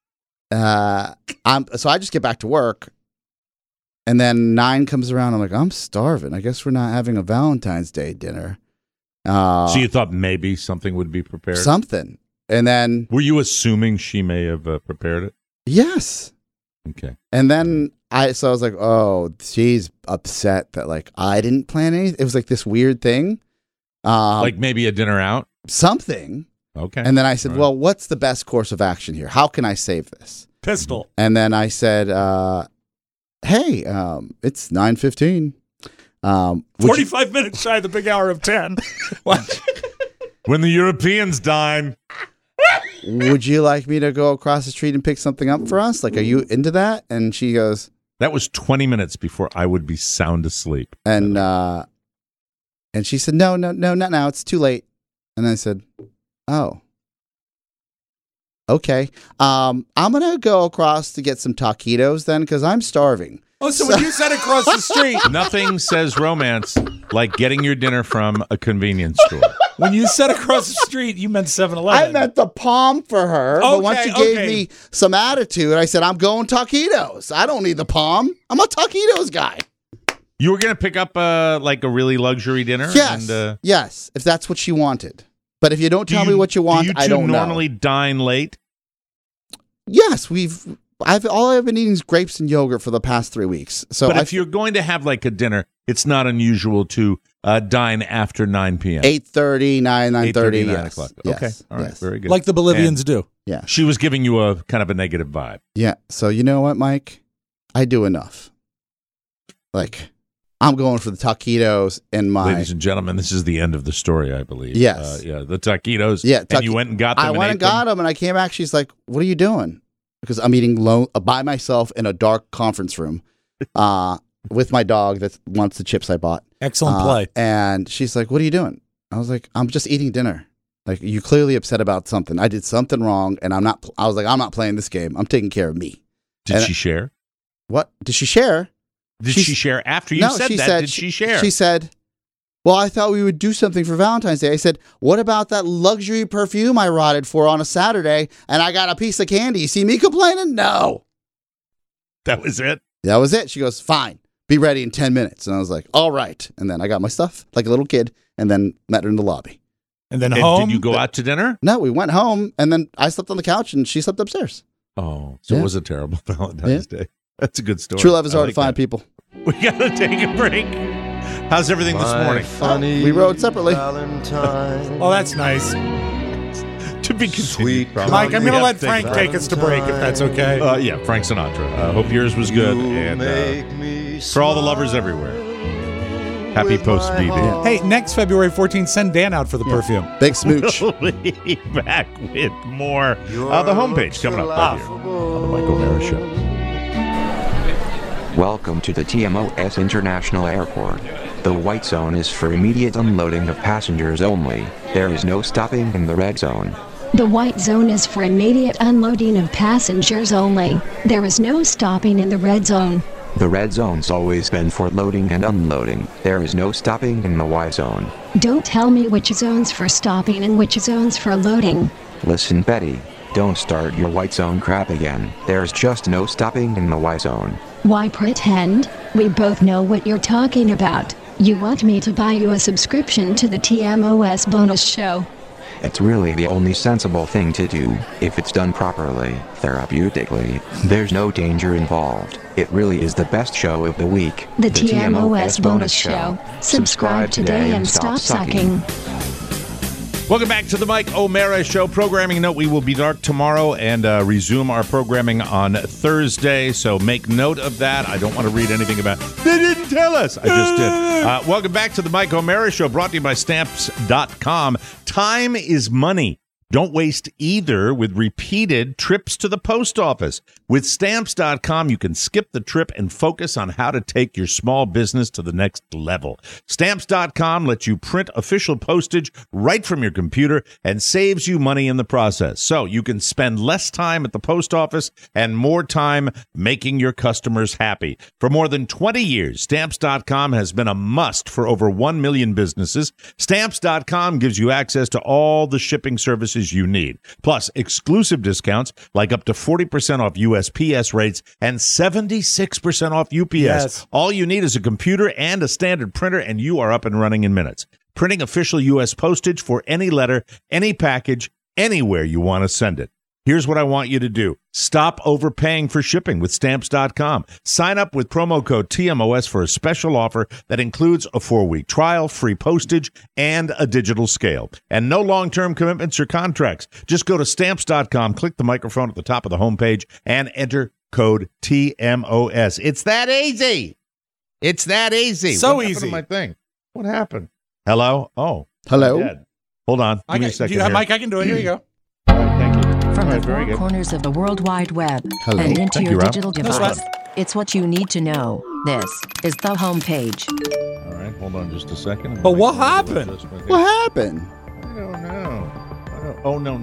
so I just get back to work. And then 9 comes around. I'm like, I'm starving. I guess we're not having a Valentine's Day dinner. So you thought maybe something would be prepared? Something. And then... Were you assuming she may have prepared it? Yes. Okay. And then I was like, oh, she's upset that like I didn't plan anything. It was like this weird thing. Like maybe a dinner out? Something. Okay. And then I said, well, what's the best course of action here? How can I save this? Pistol. And then I said, hey, it's 9:15. 45 minutes shy of the big hour of 10. When the Europeans dine. Would you like me to go across the street and pick something up for us? Like, are you into that? And she goes... That was 20 minutes before I would be sound asleep. And she said, no, not now. It's too late. And I said, oh. Okay. I'm going to go across to get some taquitos then because I'm starving. Oh, so when you said across the street. Nothing says romance like getting your dinner from a convenience store. When you said across the street, you meant 7-Eleven. I meant the palm for her. But once she gave me some attitude, I said, I'm going taquitos. I don't need the palm. I'm a taquitos guy. You were going to pick up like a really luxury dinner? Yes. And, yes, if that's what she wanted. But if you don't tell me what you want, I don't know. Do you normally dine late? Yes, all I've been eating is grapes and yogurt for the past 3 weeks. So but if you're going to have like a dinner, it's not unusual to dine after 9 p.m. 8:30, 9:30, 9 o'clock. Yes. Okay, all right, yes. very good. Like the Bolivians do. Yeah. She was giving you a kind of a negative vibe. Yeah. So you know what, Mike? I do enough. Like, I'm going for the taquitos in my... Ladies and gentlemen, this is the end of the story, I believe. Yes. The taquitos. Yeah. And you went and got them. I went and got them, and I came back. She's like, what are you doing? Because I'm eating by myself in a dark conference room with my dog that wants the chips I bought. Excellent play. And she's like, what are you doing? I was like, I'm just eating dinner. Like, you're clearly upset about something. I did something wrong, and I was like, I'm not playing this game. I'm taking care of me. Did she share? What? Did she share? Did she share after you said that? Did she share? She said, well, I thought we would do something for Valentine's Day. I said, what about that luxury perfume I rotted for on a Saturday and I got a piece of candy? You see me complaining? No. That was it? That was it. She goes, fine. Be ready in 10 minutes. And I was like, all right. And then I got my stuff like a little kid and then met her in the lobby. And then home? Did you go out to dinner? No, we went home and then I slept on the couch and she slept upstairs. Oh, so it was a terrible Valentine's Day. That's a good story. True love is hard to find, people. We got to take a break. How's everything this morning? We rode separately. Oh, that's nice. To be continued. Mike, I'm going to let Frank take us to break if that's okay. Yeah, Frank Sinatra. Hope yours was good. And for all the lovers everywhere, happy post-B Day. Hey, next February 14th, send Dan out for the perfume. Big smooch. We'll be back with more. The homepage coming up right here on the Mike O'Mara Show. Welcome to the TMOS International Airport. The white zone is for immediate unloading of passengers only. There is no stopping in the red zone. The white zone is for immediate unloading of passengers only. There is no stopping in the red zone. The red zone's always been for loading and unloading. There is no stopping in the Y zone. Don't tell me which zone's for stopping and which zone's for loading. Listen, Betty, don't start your white zone crap again. There's just no stopping in the Y zone. Why pretend? We both know what you're talking about. You want me to buy you a subscription to the TMOS bonus show? It's really the only sensible thing to do, if it's done properly, therapeutically. There's no danger involved. It really is the best show of the week. The TMOS bonus show. Subscribe today and stop sucking. Welcome back to the Mike O'Mara Show. Programming note, we will be dark tomorrow and resume our programming on Thursday, so make note of that. I don't want to read anything about, they didn't tell us. I just did. Welcome back to the Mike O'Mara Show, brought to you by Stamps.com. Time is money. Don't waste either with repeated trips to the post office. With Stamps.com, you can skip the trip and focus on how to take your small business to the next level. Stamps.com lets you print official postage right from your computer and saves you money in the process. So you can spend less time at the post office and more time making your customers happy. For more than 20 years, Stamps.com has been a must for over 1 million businesses. Stamps.com gives you access to all the shipping services you need, plus exclusive discounts like up to 40% off USPS rates and 76% off UPS. Yes. All you need is a computer and a standard printer, and you are up and running in minutes. Printing official U.S. postage for any letter, any package, anywhere you want to send it. Here's what I want you to do. Stop overpaying for shipping with Stamps.com. Sign up with promo code TMOS for a special offer that includes a 4-week trial, free postage, and a digital scale. And no long-term commitments or contracts. Just go to Stamps.com, click the microphone at the top of the homepage, and enter code TMOS. It's that easy. It's that easy. So what easy. Happened to my thing? What happened? Hello? Oh. Hello? I'm dead. Hold on. Give me a second here. Mike, I can do it. Here you go. Thank you. From the very four good. corners of the World Wide Web Hello. and into Thank your you, Rob. digital No device. sweat. It's what you need to know. This is the homepage. All right, hold on just a second. But what happened? What happened? I don't know. Oh, no.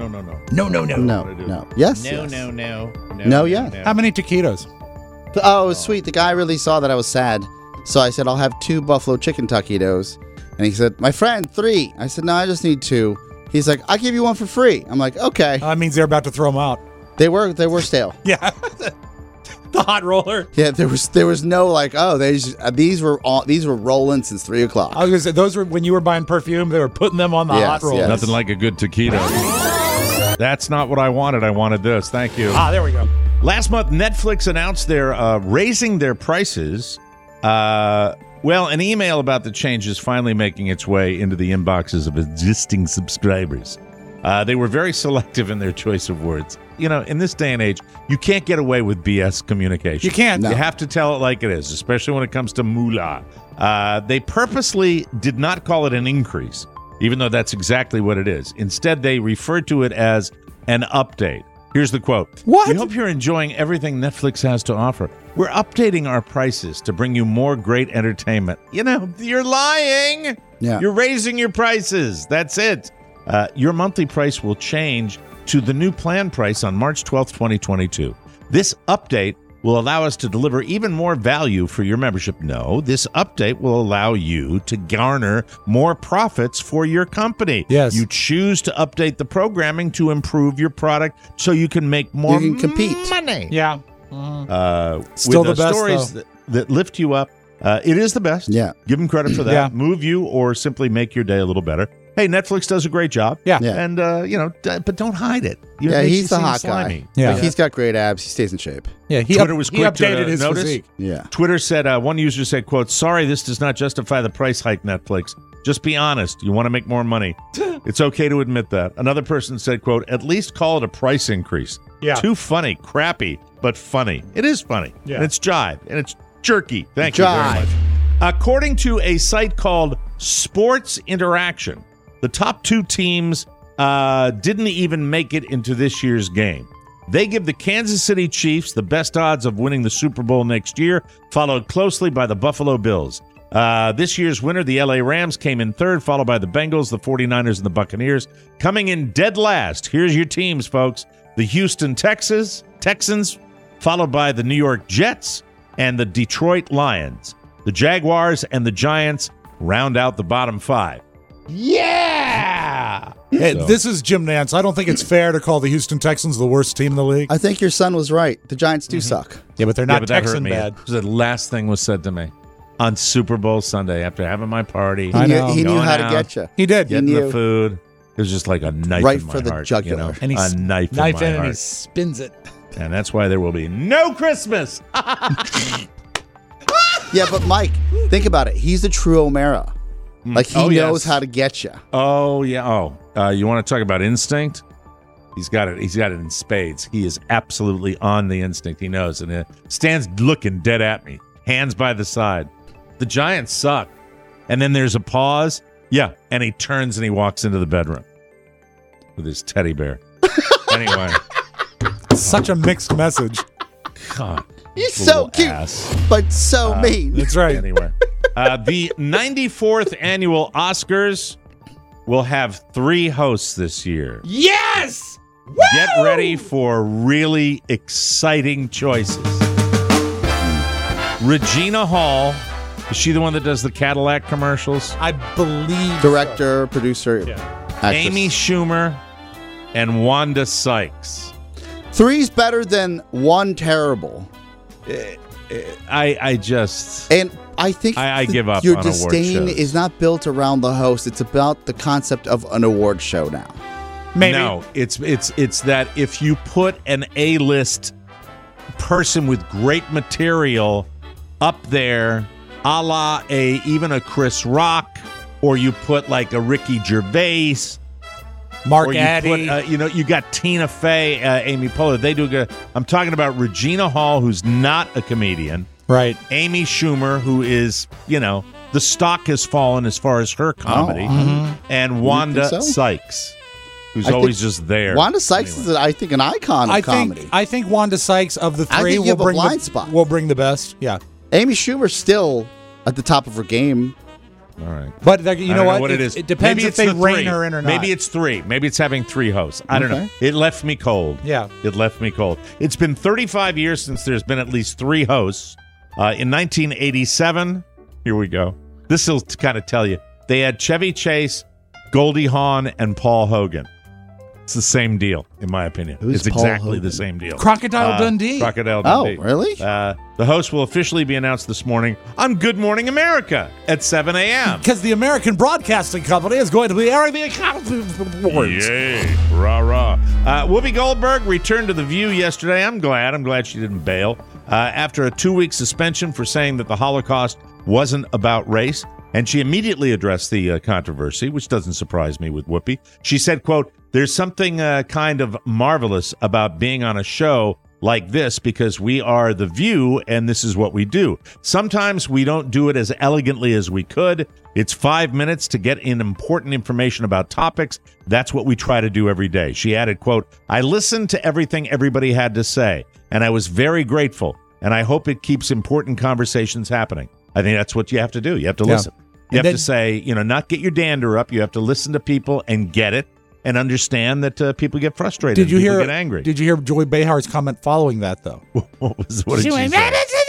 No. Yes. No, yes. How many taquitos? Oh, it was sweet. The guy really saw that I was sad. So I said, I'll have 2 buffalo chicken taquitos. And he said, my friend, 3. I said, no, I just need 2. He's like, I'll give you 1 for free. I'm like, okay. That means they're about to throw them out. They were stale. Yeah. The hot roller. Yeah, there was no like, oh, these were rolling since 3 o'clock. I was gonna say, those were when you were buying perfume, they were putting them on the hot roller. Yes. Nothing like a good taquito. That's not what I wanted. I wanted this. Thank you. There we go. Last month, Netflix announced they're raising their prices. Well, an email about the change is finally making its way into the inboxes of existing subscribers. They were very selective in their choice of words. You know, in this day and age, you can't get away with BS communication. You can't. You have to tell it like it is, especially when it comes to moolah. They purposely did not call it an increase, even though that's exactly what it is. Instead, they referred to it as an update. Here's the quote. What? We hope you're enjoying everything Netflix has to offer. We're updating our prices to bring you more great entertainment. You know, you're lying. Yeah. You're raising your prices. That's it. Your monthly price will change to the new plan price on March 12th, 2022. This update will allow us to deliver even more value for your membership. No, this update will allow you to garner more profits for your company. Yes. You choose to update the programming to improve your product so you can make more You can compete. money. Yeah. Still the best, stories though. that lift you up. It is the best. Yeah. Give them credit for that. Yeah. Move you or simply make your day a little better. Hey, Netflix does a great job. Yeah. And, but don't hide it. It Yeah, makes he's you the seem hot slimy. guy. Yeah. Like, he's got great abs. He stays in shape. Yeah. Twitter was he quick to updated his notice. physique. Yeah. Twitter said, one user said, quote, sorry, this does not justify the price hike, Netflix. Just be honest. You want to make more money. It's okay to admit that. Another person said, quote, at least call it a price increase. Yeah. Too funny, crappy, but funny. It is funny. Yeah. And it's jive. And it's jerky. Thank you very much. According to a site called Sports Interaction, the top 2 teams didn't even make it into this year's game. They give the Kansas City Chiefs the best odds of winning the Super Bowl next year, followed closely by the Buffalo Bills. This year's winner, the LA Rams, came in 3rd, followed by the Bengals, the 49ers, and the Buccaneers. Coming in dead last, here's your teams, folks. The Houston Texans, followed by the New York Jets and the Detroit Lions. The Jaguars and the Giants round out the bottom 5. Yeah! Hey, this is Jim Nance. I don't think it's fair to call the Houston Texans the worst team in the league. I think your son was right. The Giants do suck. Yeah, but they're not Texan bad. The last thing was said to me on Super Bowl Sunday after having my party. He knew how to get you. He did. Getting the food. It was just like a knife right in my for the heart, jugular. You know? And a knife in my and heart. he spins it. And that's why there will be no Christmas. Yeah, but Mike, think about it. He's the true O'Mara. Like, he knows how to get you. Oh, yeah. You want to talk about instinct? He's got it. He's got it in spades. He is absolutely on the instinct. He knows. And stands looking dead at me, hands by the side. The Giants suck. And then there's a pause. Yeah. And he turns and he walks into the bedroom with his teddy bear. Anyway. Such a mixed message. God. He's so cute, but so mean. That's right. Anyway, the 94th annual Oscars will have 3 hosts this year. Yes! Get ready for really exciting choices. Regina Hall, is she the one that does the Cadillac commercials? I believe Director, producer, actress. Amy Schumer, and Wanda Sykes. 3's better than 1 terrible. I just... And I think I give up your on award disdain shows. is not built around the host. It's about the concept of an award show now. Maybe. No, it's that if you put an A-list person with great material up there, a la even a Chris Rock, or you put like a Ricky Gervais, Mark or you Addy. put, you got Tina Fey, Amy Poehler. They do good. I'm talking about Regina Hall, who's not a comedian. Right. Amy Schumer, who is, the stock has fallen as far as her comedy. And Wanda Sykes, who's always just there. Wanda Sykes is, I think, an icon of comedy. I think Wanda Sykes of the 3 think you have a blind spot. will bring the best. Yeah. Amy Schumer's still at the top of her game. All right. But you know what? It is. It depends Maybe if they the rein three. her in or not. Maybe it's 3. Maybe it's having 3 hosts. I don't know. It left me cold. Yeah. It left me cold. It's been 35 years since there's been at least 3 hosts. In 1987, here we go. This will kind of tell you. They had Chevy Chase, Goldie Hawn, and Paul Hogan. It's the same deal, in my opinion. Who's it's Paul exactly Hogan? the same deal. Crocodile Dundee. Crocodile Dundee. Oh, really? The host will officially be announced this morning on Good Morning America at 7 a.m. Because the American Broadcasting Company is going to be airing the Academy Awards. Yay. Rah-rah. Whoopi Goldberg returned to The View yesterday. I'm glad she didn't bail. After a 2-week suspension for saying that the Holocaust wasn't about race. And she immediately addressed the controversy, which doesn't surprise me with Whoopi. She said, quote, "There's something kind of marvelous about being on a show like this because we are The View and this is what we do. Sometimes we don't do it as elegantly as we could. It's 5 minutes to get in important information about topics. That's what we try to do every day." She added, quote, "I listened to everything everybody had to say, and I was very grateful, and I hope it keeps important conversations happening." I think that's what you have to do. You have to listen. You have to say, not get your dander up. You have to listen to people and get it and understand that people get frustrated. Did you people hear? Get angry. Did you hear Joy Behar's comment following that though? What did she say?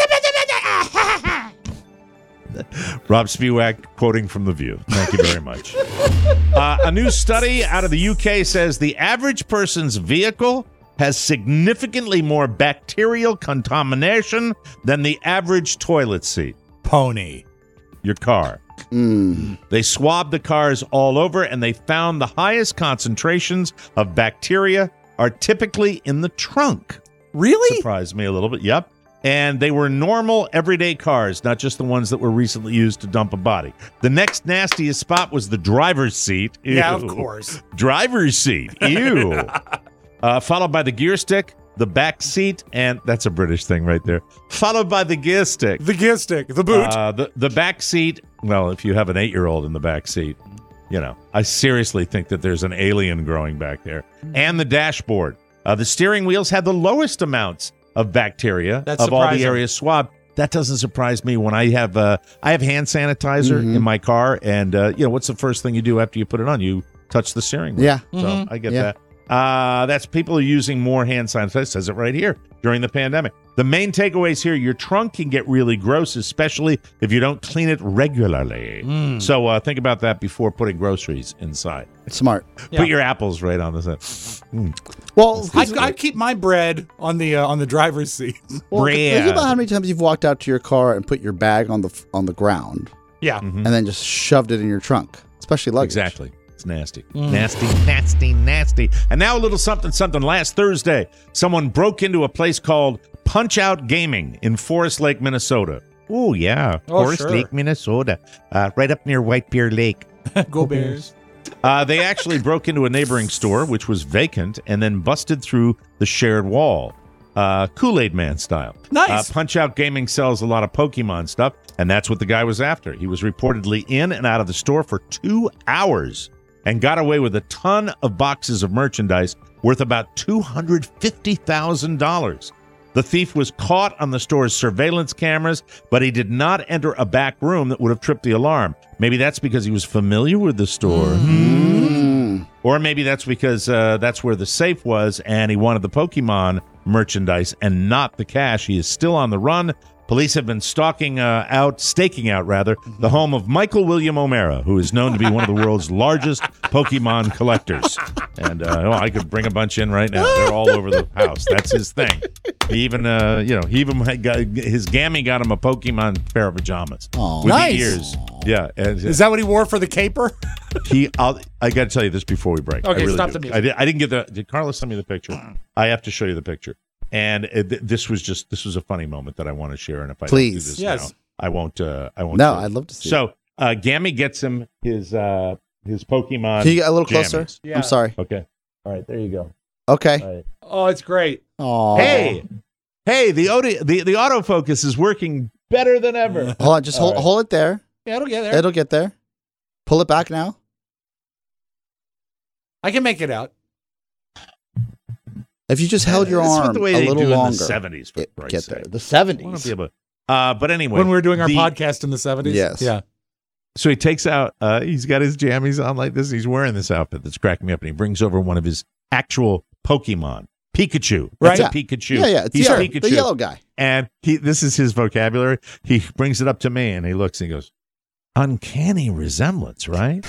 Rob Spewak quoting from The View. Thank you very much. A new study out of the UK says the average person's vehicle has significantly more bacterial contamination than the average toilet seat. Pony. Your car. They swabbed the cars all over, and they found the highest concentrations of bacteria are typically in the trunk. Really? Surprised me a little bit. Yep. And they were normal, everyday cars, not just the ones that were recently used to dump a body. The next nastiest spot was the driver's seat. Ew. Yeah, of course. Driver's seat. Ew. Followed by the gear stick, the back seat, and that's a British thing right there. Followed by the gear stick. The gear stick, the boot. The back seat, well, if you have an 8-year-old in the back seat, I seriously think that there's an alien growing back there. And the dashboard. The steering wheels had the lowest amounts of bacteria That's of all the surprising. areas swabbed. That doesn't surprise me when I have hand sanitizer in my car, and what's the first thing you do after you put it on? You touch the steering wheel. Yeah. So I get that. That's people are using more hand sanitizer. It says it right here during the pandemic. The main takeaways here: your trunk can get really gross, especially if you don't clean it regularly. So think about that before putting groceries inside. Smart. Put your apples right on the side. Well, I keep my bread on the driver's seat. Think about how many times you've walked out to your car and put your bag on the ground. Yeah. And then just shoved it in your trunk, especially luggage. Exactly. It's nasty. Nasty. And now a little something. Last Thursday, someone broke into a place called Punch Out Gaming in Forest Lake, Minnesota. Oh, yeah. Forest Lake, Minnesota. Right up near White Bear Lake. Go Bears. They actually broke into a neighboring store, which was vacant, and then busted through the shared wall. Kool-Aid Man style. Nice. Punch-Out Gaming sells a lot of Pokemon stuff, and that's what the guy was after. He was reportedly in and out of the store for 2 hours and got away with a ton of boxes of merchandise worth about $250,000. The thief was caught on the store's surveillance cameras, but he did not enter a back room that would have tripped the alarm. Maybe that's because he was familiar with the store. Or maybe that's because that's where the safe was and he wanted the Pokemon merchandise and not the cash. He is still on the run. Police have been staking out, the home of Michael William O'Mara, who is known to be one of the world's largest Pokemon collectors. And I could bring a bunch in right now. They're all over the house. That's his thing. He even, his Gammy got him a Pokemon pair of pajamas with nice. the ears. Yeah, Is that what he wore for the caper? I got to tell you this before we break. Okay, I really stop do. the music. I didn't get the. Did Carlos send me the picture? I have to show you the picture. And this was a funny moment that I want to share. And if I don't do this now, I won't. No, I'd love to see. So Gammy gets him his Pokemon. Can you get a little closer? jammies. Yeah. I'm sorry. Okay. All right. There you go. Okay. All right. Oh, it's great. Aww. Hey, the autofocus is working better than ever. Hold on, just hold it there. Yeah, it'll get there. It'll get there. Pull it back now. I can make it out. If you just held your arm the way a they little do longer, in the 70s, for get Christ's there. sake. The I wanna 70s. be able to- but anyway, When we were doing our podcast in the 70s. Yes. Yeah. So he takes out, he's got his jammies on like this. He's wearing this outfit that's cracking me up. And he brings over one of his actual Pokemon, Pikachu. That's a Pikachu. Yeah. He's Pikachu. The yellow guy. And this is his vocabulary. He brings it up to me and he looks and he goes, uncanny resemblance, right?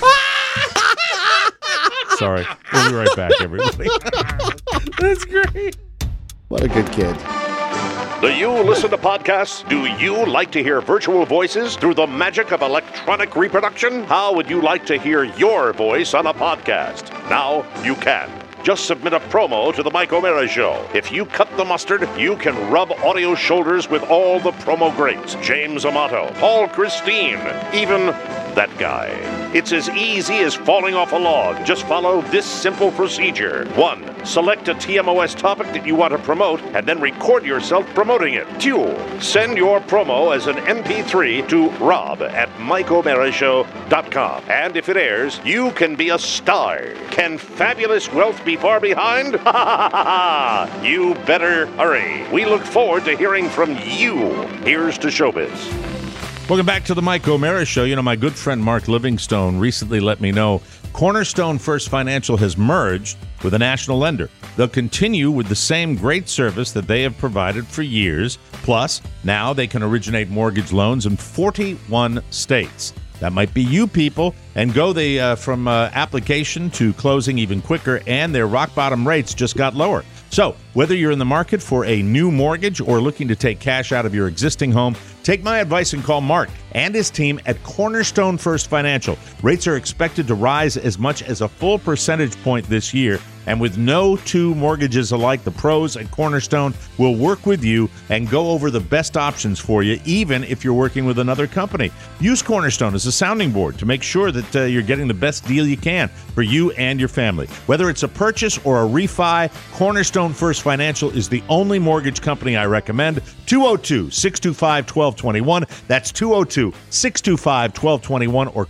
Sorry. We'll be right back, everybody. That's great. What a good kid. Do you listen to podcasts? Do you like to hear virtual voices through the magic of electronic reproduction? How would you like to hear your voice on a podcast? Now you can. Just submit a promo to the Mike O'Meara Show. If you cut the mustard, you can rub audio shoulders with all the promo greats. James Amato, Paul Christine, even that guy. It's as easy as falling off a log. Just follow this simple procedure. 1. Select a TMOS topic that you want to promote and then record yourself promoting it. 2. Send your promo as an MP3 to rob@MikeO'MearaShow.com. And if it airs, you can be a star. Can fabulous wealth be far behind? You better hurry. We look forward to hearing from you. Here's to showbiz. Welcome back to the Mike O'Meara Show. You know, my good friend Mark Livingstone recently let me know Cornerstone First Financial has merged with a national lender. They'll continue with the same great service that they have provided for years. Plus, now they can originate mortgage loans in 41 states. That might be you people, and go from application to closing even quicker, and their rock-bottom rates just got lower. So, whether you're in the market for a new mortgage or looking to take cash out of your existing home, take my advice and call Mark and his team at Cornerstone First Financial. Rates are expected to rise as much as a full percentage point this year, and with no two mortgages alike, the pros at Cornerstone will work with you and go over the best options for you, even if you're working with another company. Use Cornerstone as a sounding board to make sure that you're getting the best deal you can for you and your family. Whether it's a purchase or a refi, Cornerstone First Financial is the only mortgage company I recommend. 202-625-1221. That's 202-625-1221 or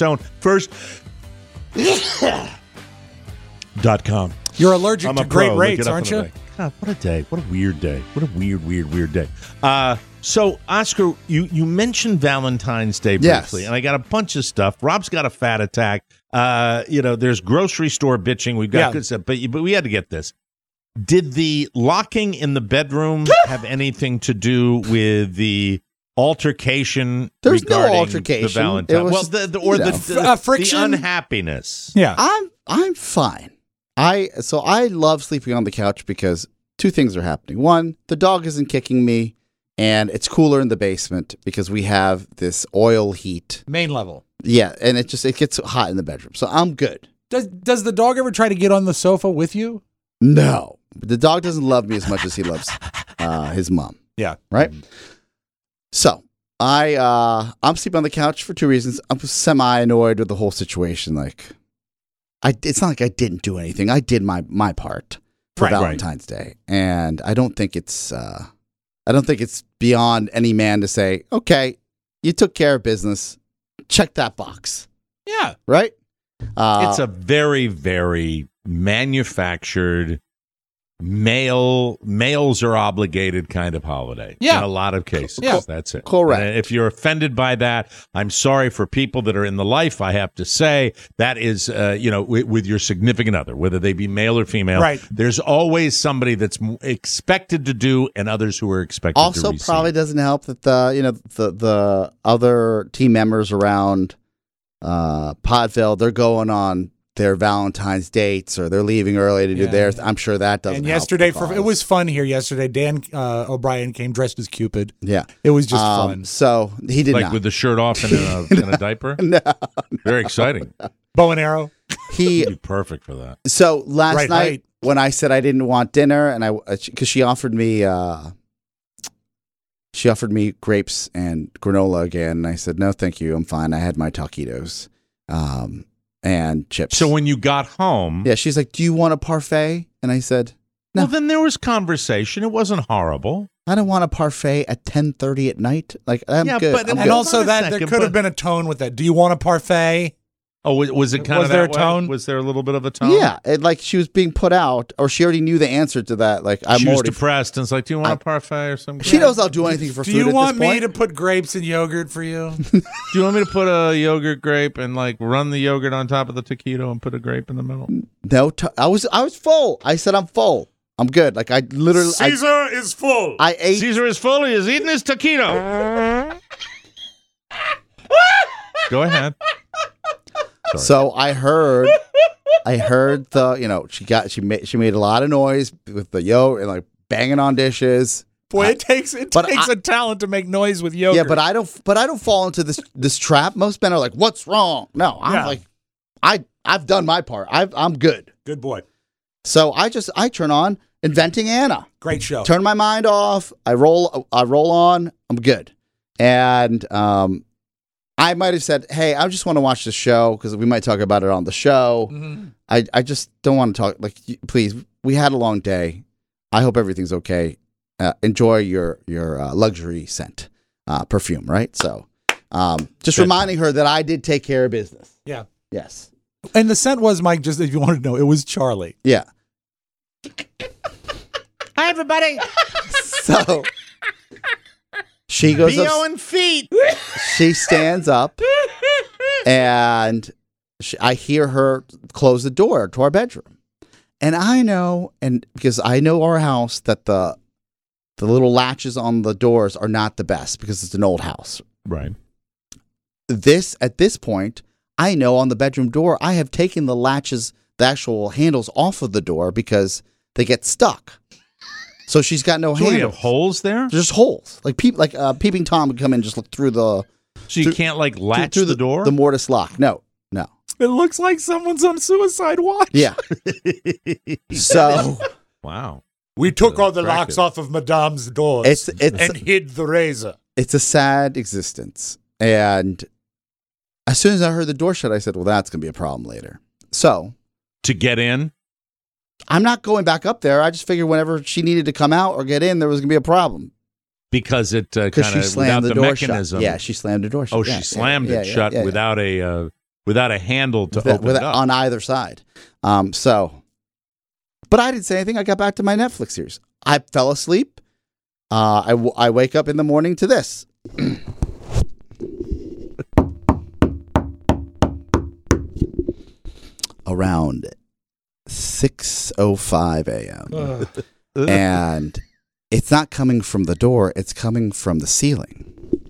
cornerstone.com. You're allergic to great rates, aren't you? God, what a day. What a weird day. What a weird day. So, Oscar, you mentioned Valentine's Day briefly, Yes. and I got a bunch of stuff. Rob's got a fat attack. There's grocery store bitching. We've got good stuff, but we had to get this. Did the locking in the bedroom have anything to do with the altercation? There's regarding no altercation. The Valentine. Well, the friction, the unhappiness. Yeah, I'm fine. I love sleeping on the couch because two things are happening. One, the dog isn't kicking me, and it's cooler in the basement because we have this oil heat. Main level. Yeah, and it gets hot in the bedroom, so I'm good. Does the dog ever try to get on the sofa with you? No, the dog doesn't love me as much as he loves his mom. Yeah, right. So I'm sleeping on the couch for two reasons. I'm semi-annoyed with the whole situation. Like, it's not like I didn't do anything. I did my part for Valentine's Day, and I don't think it's beyond any man to say, okay, you took care of business. Check that box. Yeah. Right? It's a very, very manufactured, males are obligated kind of holiday. Yeah. In a lot of cases. Yeah. That's it. Correct. And if you're offended by that, I'm sorry for people that are in the life, I have to say. That is, with your significant other, whether they be male or female. Right. There's always somebody that's expected to do and others who are expected to receive. Also, probably doesn't help that the other team members around Podville, they're going on their Valentine's dates or they're leaving early to do theirs. I'm sure that doesn't And help yesterday, it was fun here yesterday. Dan O'Brien came dressed as Cupid. Yeah. It was just fun. So he did not. With the shirt off and in a diaper? No. Very exciting. Bow and arrow. He'd be perfect for that. So last night when I said I didn't want dinner, and because she offered me grapes and granola again, and I said no, thank you, I'm fine. I had my taquitos and chips. So when you got home, she's like, "Do you want a parfait?" And I said, "No." Well, then there was conversation. It wasn't horrible. I don't want a parfait at 10:30 at night. Like, I'm good. And also there could have been a tone with that. Do you want a parfait? Oh, was it kind Was of there that a tone? way? Was there a little bit of a tone? Yeah, like she was being put out, or she already knew the answer to that. Like She was already depressed, and it's like, do you want a parfait or something? She knows I'll do anything for Do food. you at want this me point. to put grapes in yogurt for you? Do you want me to put a yogurt grape and like run the yogurt on top of the taquito and put a grape in the middle? No, I was full. I said I'm full. I'm good. Like I literally. Caesar is full. I ate. Caesar is full. He is eating his taquito. Go ahead. Sorry. So I heard the she made a lot of noise with the yogurt and like banging on dishes. Boy, it takes a talent to make noise with yogurt. Yeah, but I don't fall into this trap. Most men are like, "What's wrong?" No, I'm like, I've done my part. I'm good. Good boy. So I turn on Inventing Anna. Great show. Turn my mind off. I roll on. I'm good. And I might have said, "Hey, I just want to watch the show because we might talk about it on the show." Mm-hmm. I just don't want to talk. Like, please, we had a long day. I hope everything's okay. Enjoy your luxury scent perfume, right? So, just reminding her that I did take care of business. Yeah. Yes. And the scent was, Mike, just if you wanted to know, it was Charlie. Yeah. Hi, everybody. So she goes Bo and feet. She stands up, and I hear her close the door to our bedroom. And I know, and because I know our house, that the little latches on the doors are not the best because it's an old house. Right. At this point, I know on the bedroom door, I have taken the latches, the actual handles off of the door because they get stuck. So she's got no handles. You have holes there? Just holes. Like Peeping Tom would come in and just look through the... So you can't like latch through the door? The mortise lock. No. It looks like someone's on suicide watch. Yeah. So... Wow. We took all the locks off of Madame's doors and hid the razor. It's a sad existence. And as soon as I heard the door shut, I said, well, that's going to be a problem later. So... To get in? I'm not going back up there. I just figured whenever she needed to come out or get in, there was going to be a problem. Because it kind of slammed without the the door mechanism. Shut. Yeah, she slammed the door shut. Oh, she slammed it shut without a handle to open it up. On either side. But I didn't say anything. I got back to my Netflix series. I fell asleep. I wake up in the morning to this. Around 6:05 a.m. And it's not coming from the door, it's coming from the ceiling.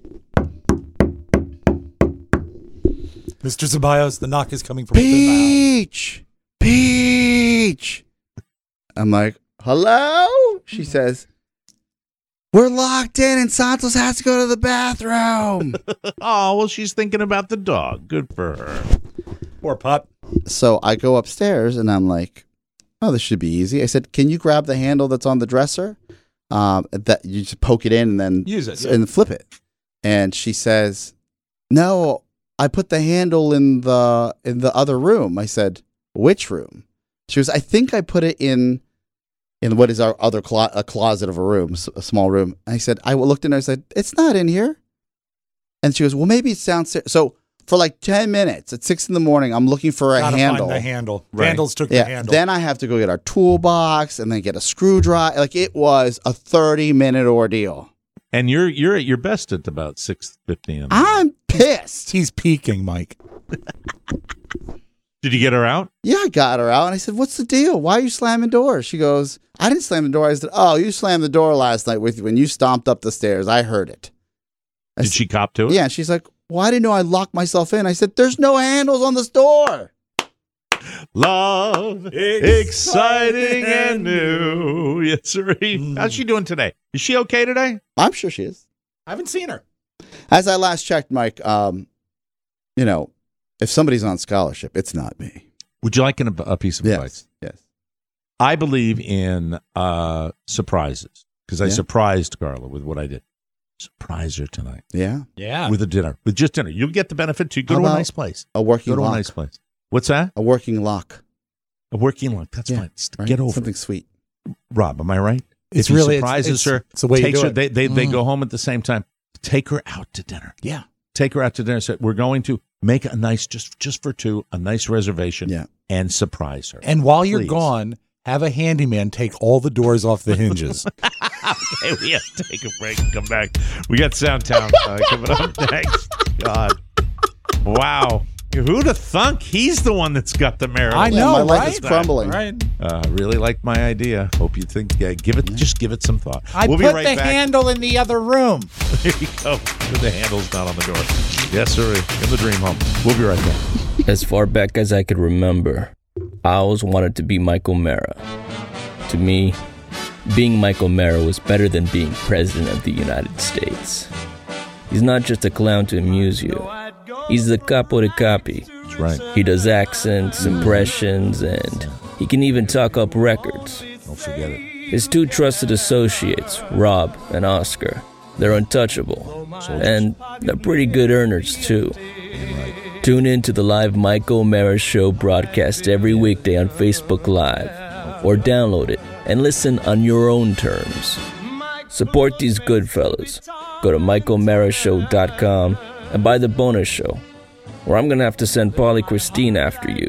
Mr. Ceballos, the knock is coming from within the house. Peach. I'm like, hello? She says, we're locked in and Santos has to go to the bathroom. Oh, well, she's thinking about the dog. Good for her. Poor pup. So I go upstairs and I'm like, oh, this should be easy. I said, can you grab the handle that's on the dresser? That you just poke it in and then use it and flip it. And she says, no, I put the handle in the other room. I said, which room? She goes, I think I put it in what is our other a closet of a room, a small room. I said, I looked in there. I said, it's not in here. And she goes, well, maybe it's downstairs. So for like 10 minutes at 6 a.m, I'm looking for a handle. Find the handle. Right. Vandals took the handle. Then I have to go get our toolbox and then get a screwdriver. Like it was a 30-minute ordeal. And you're at your best at about 6:50. I'm pissed. He's peaking, Mike. Did you get her out? Yeah, I got her out. And I said, what's the deal? Why are you slamming doors? She goes, I didn't slam the door. I said, oh, you slammed the door last night when you stomped up the stairs. I heard it. Did she cop to it? Yeah. And she's like, well, I didn't know I locked myself in. I said, there's no handles on this door. Love, exciting and new. Yes, sir. How's she doing today? Is she okay today? I'm sure she is. I haven't seen her. As I last checked, Mike, if somebody's on scholarship, it's not me. Would you like a piece of advice? Yes. I believe in surprises because I surprised Carla with what I did. Surprise her tonight. Yeah. Yeah. With just dinner. You'll get the benefit too. Go to a nice place. A working lock. Go to a nice place. What's that? A working lock. A working lock. That's fine. Right? Get over something it. Sweet. Rob, am I right? It's if really surprises her. It's the way takes you do her. it. They go home at the same time. Take her out to dinner. Yeah. take her out to dinner. Say, we're going to make a nice, just for two, a nice reservation and surprise her. And while you're gone, have a handyman take all the doors off the hinges. Okay, we have to take a break and come back. We got Soundtown coming up next. God. Wow. Who'd have thunk he's the one that's got the marital? I know, my life right? is crumbling. Right. Really like my idea. Hope you think. Just give it some thought. I we'll put be right the back. handle in the other room. There you go. The handle's not on the door. Yes, sir. In the dream home. We'll be right back. As far back as I could remember, I always wanted to be Michael Mara. To me, being Michael Mara was better than being president of the United States. He's not just a clown to amuse you. He's the capo de capi. That's right. He does accents, impressions, and he can even talk up records. Don't forget it. His two trusted associates, Rob and Oscar, they're untouchable. And they're pretty good earners, too. Tune in to the live Michael Mara Show broadcast every weekday on Facebook Live, or download it and listen on your own terms. Support these good fellas. Go to michaelmarashow.com and buy the bonus show, or I'm going to have to send Paulie Christine after you.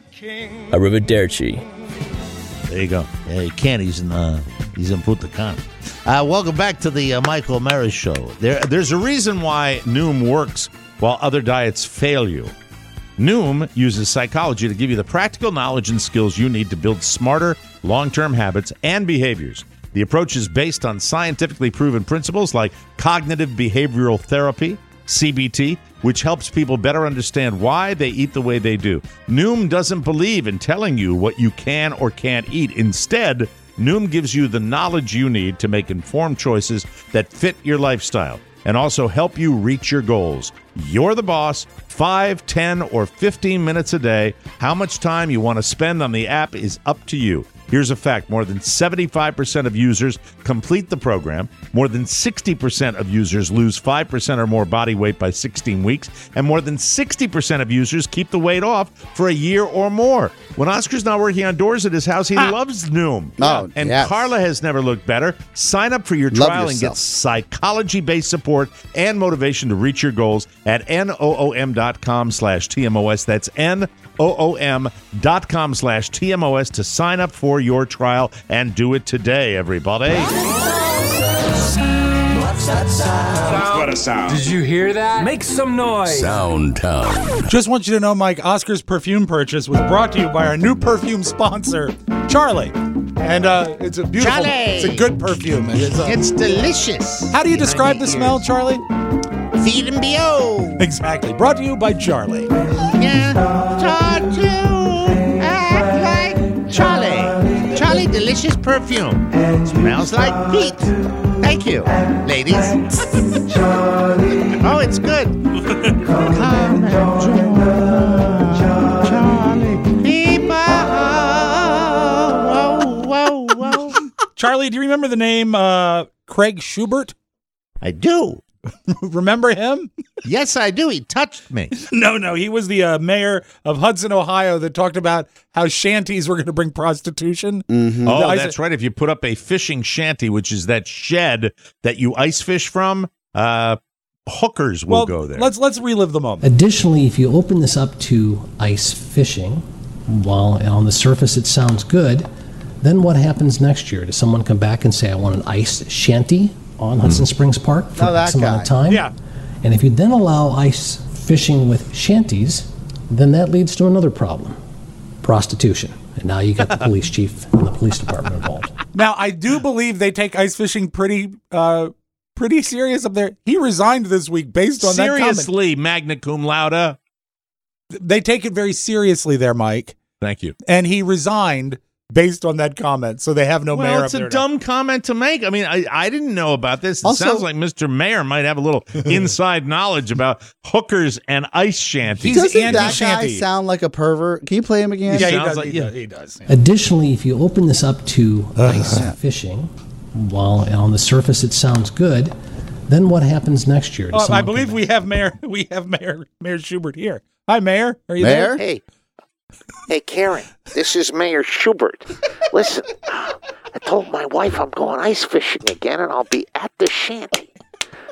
Arrivederci. There you go. Yeah, he can't. He's in Punta Cana. Welcome back to the Michael Mara Show. There's a reason why Noom works while other diets fail you. Noom uses psychology to give you the practical knowledge and skills you need to build smarter, long-term habits and behaviors. The approach is based on scientifically proven principles like cognitive behavioral therapy, CBT, which helps people better understand why they eat the way they do. Noom doesn't believe in telling you what you can or can't eat. Instead, Noom gives you the knowledge you need to make informed choices that fit your lifestyle and also help you reach your goals. You're the boss. 5, 10, or 15 minutes a day. How much time you want to spend on the app is up to you. Here's a fact. More than 75% of users complete the program. More than 60% of users lose 5% or more body weight by 16 weeks. And more than 60% of users keep the weight off for a year or more. When Oscar's not working on doors at his house, he loves Noom. And Carla has never looked better. Sign up for your trial and get psychology-based support and motivation to reach your goals at noom.com/TMOS. That's noom.com/TMOS to sign up for your trial and do it today, everybody. What a sound. Did you hear that? Make some noise. Soundtown. Just want you to know, Mike, Oscar's perfume purchase was brought to you by our new perfume sponsor, Charlie. And it's a beautiful, Charlie. It's a good perfume. It's delicious. How do you describe the smell, Charlie? Feed and BO. Exactly. Brought to you by Charlie. Yeah, start to act like Charlie. Charlie delicious perfume. Smells like Pete. Thank you, ladies. Oh, it's good. Come and join Charlie. People. Whoa, whoa. Charlie, do you remember the name Craig Schubert? I do. Remember him? Yes, I do. He touched me. No. He was the mayor of Hudson, Ohio that talked about how shanties were going to bring prostitution. Mm-hmm. Oh, that's right. If you put up a fishing shanty, which is that shed that you ice fish from, hookers will go there. Let's relive the moment. Additionally, if you open this up to ice fishing, while on the surface it sounds good, then what happens next year? Does someone come back and say, I want an ice shanty on Hudson Springs Park for X amount of time? Yeah. And if you then allow ice fishing with shanties, then that leads to another problem, prostitution. And now you got the police chief and the police department involved. Now, I do believe they take ice fishing pretty serious up there. He resigned this week based on that comment. Seriously, magna cum laude. They take it very seriously there, Mike. Thank you. And he resigned based on that comment, so they have no mayor up there. Well, it's a dumb comment to make. I mean, I didn't know about this. It sounds like Mr. Mayor might have a little inside knowledge about hookers and ice shanties. Doesn't that guy sound like a pervert? Can you play him again? Yeah, he does. Additionally, if you open this up to ice fishing, while on the surface it sounds good, then what happens next year? I believe we have Mayor Schubert here. Hi, Mayor. Are you there? Hey, Karen, this is Mayor Schubert. Listen, I told my wife I'm going ice fishing again, and I'll be at the shanty.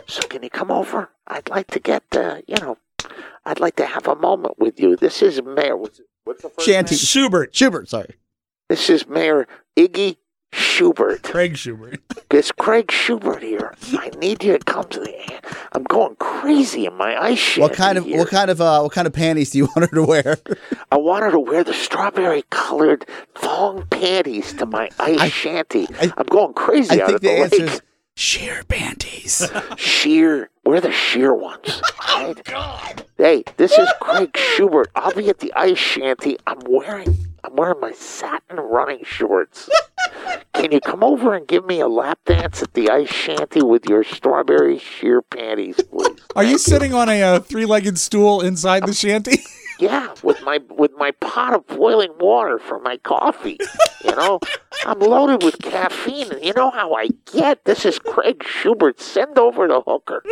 So can you come over? I'd like to get, I'd like to have a moment with you. This is Mayor. What's the first Shanty. name? Schubert, sorry. This is Mayor Iggy Schubert. Craig Schubert. It's Craig Schubert here. I need you to come to the. I'm going crazy in my ice shanty. What kind of panties do you want her to wear? I want her to wear the strawberry-colored thong panties to my ice shanty. I'm going crazy. I out think at the the answer lake. is sheer panties. Sheer. We're the sheer ones. Right? Oh God. Hey, this is Craig Schubert. I'll be at the ice shanty. I'm wearing my satin running shorts. Can you come over and give me a lap dance at the ice shanty with your strawberry sheer panties, please? Are you sitting on a three-legged stool inside the shanty? Yeah, with my pot of boiling water for my coffee. I'm loaded with caffeine, and you know how I get. This is Craig Schubert. Send over the hooker.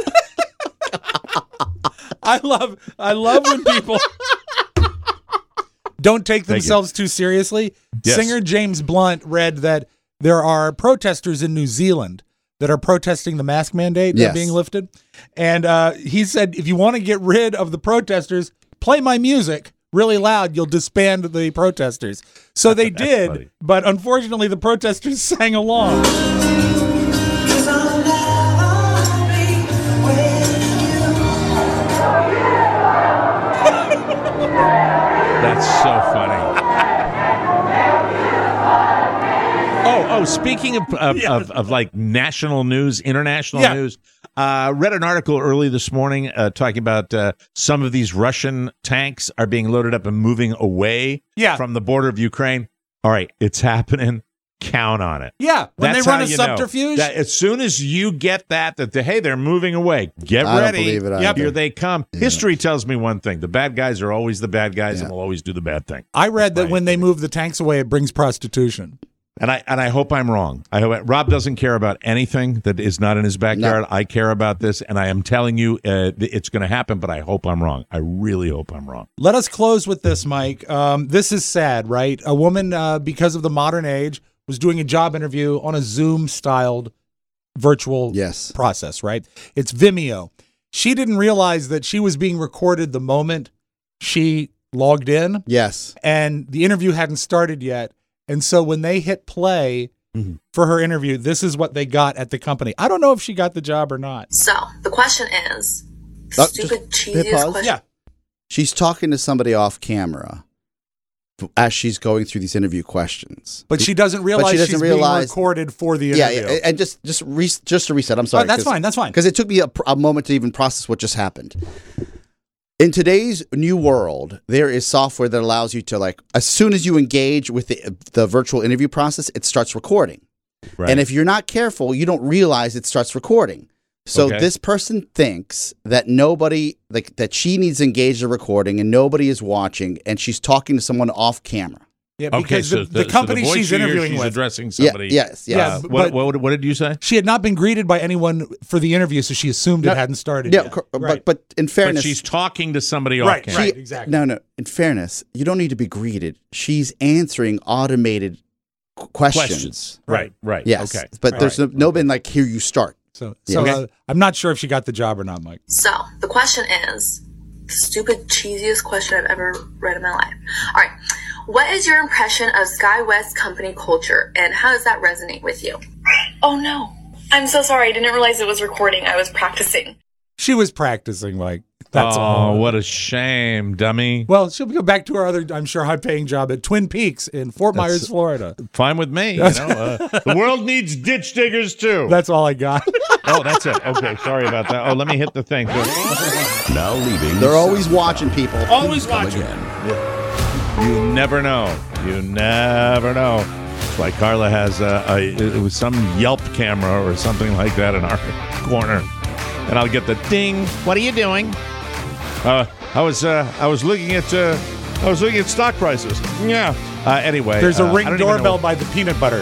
I love when people don't take themselves too seriously. Yes. Singer James Blunt read that there are protesters in New Zealand that are protesting the mask mandate Yes. being lifted. And he said, if you want to get rid of the protesters, play my music really loud. You'll disband the protesters. So they did, funny. but unfortunately the protesters sang along. That's so funny. Oh, speaking of like national news, international news, read an article early this morning talking about some of these Russian tanks are being loaded up and moving away from the border of Ukraine. All right, it's happening. Count on it. Yeah, when That's they run how a you know. subterfuge. That as soon as you get that hey, they're moving away, get I don't ready. believe it Yep, either. here they come. Yeah. History tells me one thing: the bad guys are always the bad guys, Yeah. and will always do the bad thing. I read that when they move the tanks away, it brings prostitution. And I hope I'm wrong. Rob doesn't care about anything that is not in his backyard. No. I care about this, and I am telling you it's going to happen, but I hope I'm wrong. I really hope I'm wrong. Let us close with this, Mike. This is sad, right? A woman, because of the modern age, was doing a job interview on a Zoom-styled virtual process, right? It's Vimeo. She didn't realize that she was being recorded the moment she logged in. Yes. And the interview hadn't started yet. And so when they hit play for her interview, this is what they got at the company. I don't know if she got the job or not. So the question is, stupid, just hit cheesiest pause. question. Yeah. She's talking to somebody off camera as she's going through these interview questions. But she doesn't realize she's being recorded for the interview. Yeah, and just to reset. I'm sorry. Oh, that's fine. That's fine. Because it took me a moment to even process what just happened. In today's new world, there is software that allows you to, like, as soon as you engage with the virtual interview process, it starts recording. Right. And if you're not careful, you don't realize it starts recording. So Okay. this person thinks that nobody, like, that she needs to engage the recording and nobody is watching, and she's talking to someone off camera. Yeah, Okay, because so the company voice she's you hear, interviewing she's with. addressing somebody. Yes. Yeah, What did you say? She had not been greeted by anyone for the interview, so she assumed it hadn't started Yeah, yet. Right. but in fairness, But she's talking to somebody Right, off camera. right, exactly. No. In fairness, you don't need to be greeted. She's answering automated questions. Right. Yes. Okay. But there's no been like, here you start. So Yeah. I'm not sure if she got the job or not, Mike. So the question is, the stupid, cheesiest question I've ever read in my life. All right. What is your impression of SkyWest company culture, and how does that resonate with you? Oh, no. I'm so sorry. I didn't realize it was recording. I was practicing. She was practicing, Mike. That's oh, all. what a shame, dummy. Well, she'll go back to her other, I'm sure, high-paying job at Twin Peaks in Fort Myers, Florida. Fine with me. The world needs ditch diggers, too. That's all I got. Oh, that's it. Okay, sorry about that. Oh, let me hit the thing. Now leaving. They're always watching people. Always Come watching. again. You never know. You never know. That's why Carla has it was some Yelp camera or something like that in our corner, and I'll get the ding. What are you doing? I was looking at stock prices. Yeah. Anyway, There's a I Ring don't even doorbell know- by the peanut butter.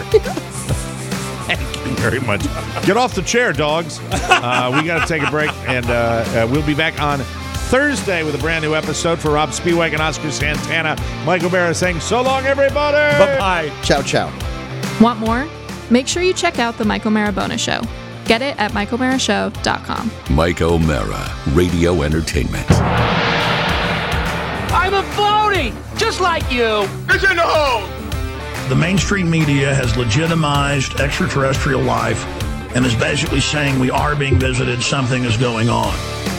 Thank you very much. Get off the chair, dogs. We got to take a break, and we'll be back on Thursday with a brand new episode for Rob Spiewak and Oscar Santana. Michael Barra saying so long, everybody. Bye-bye. Ciao, ciao. Want more? Make sure you check out The Michael Marabona Show. Get it at MikeO'MaraShow.com. Mike O'Mara, Radio Entertainment. I'm a phony, just like you. It's in the hole. The mainstream media has legitimized extraterrestrial life and is basically saying we are being visited, something is going on.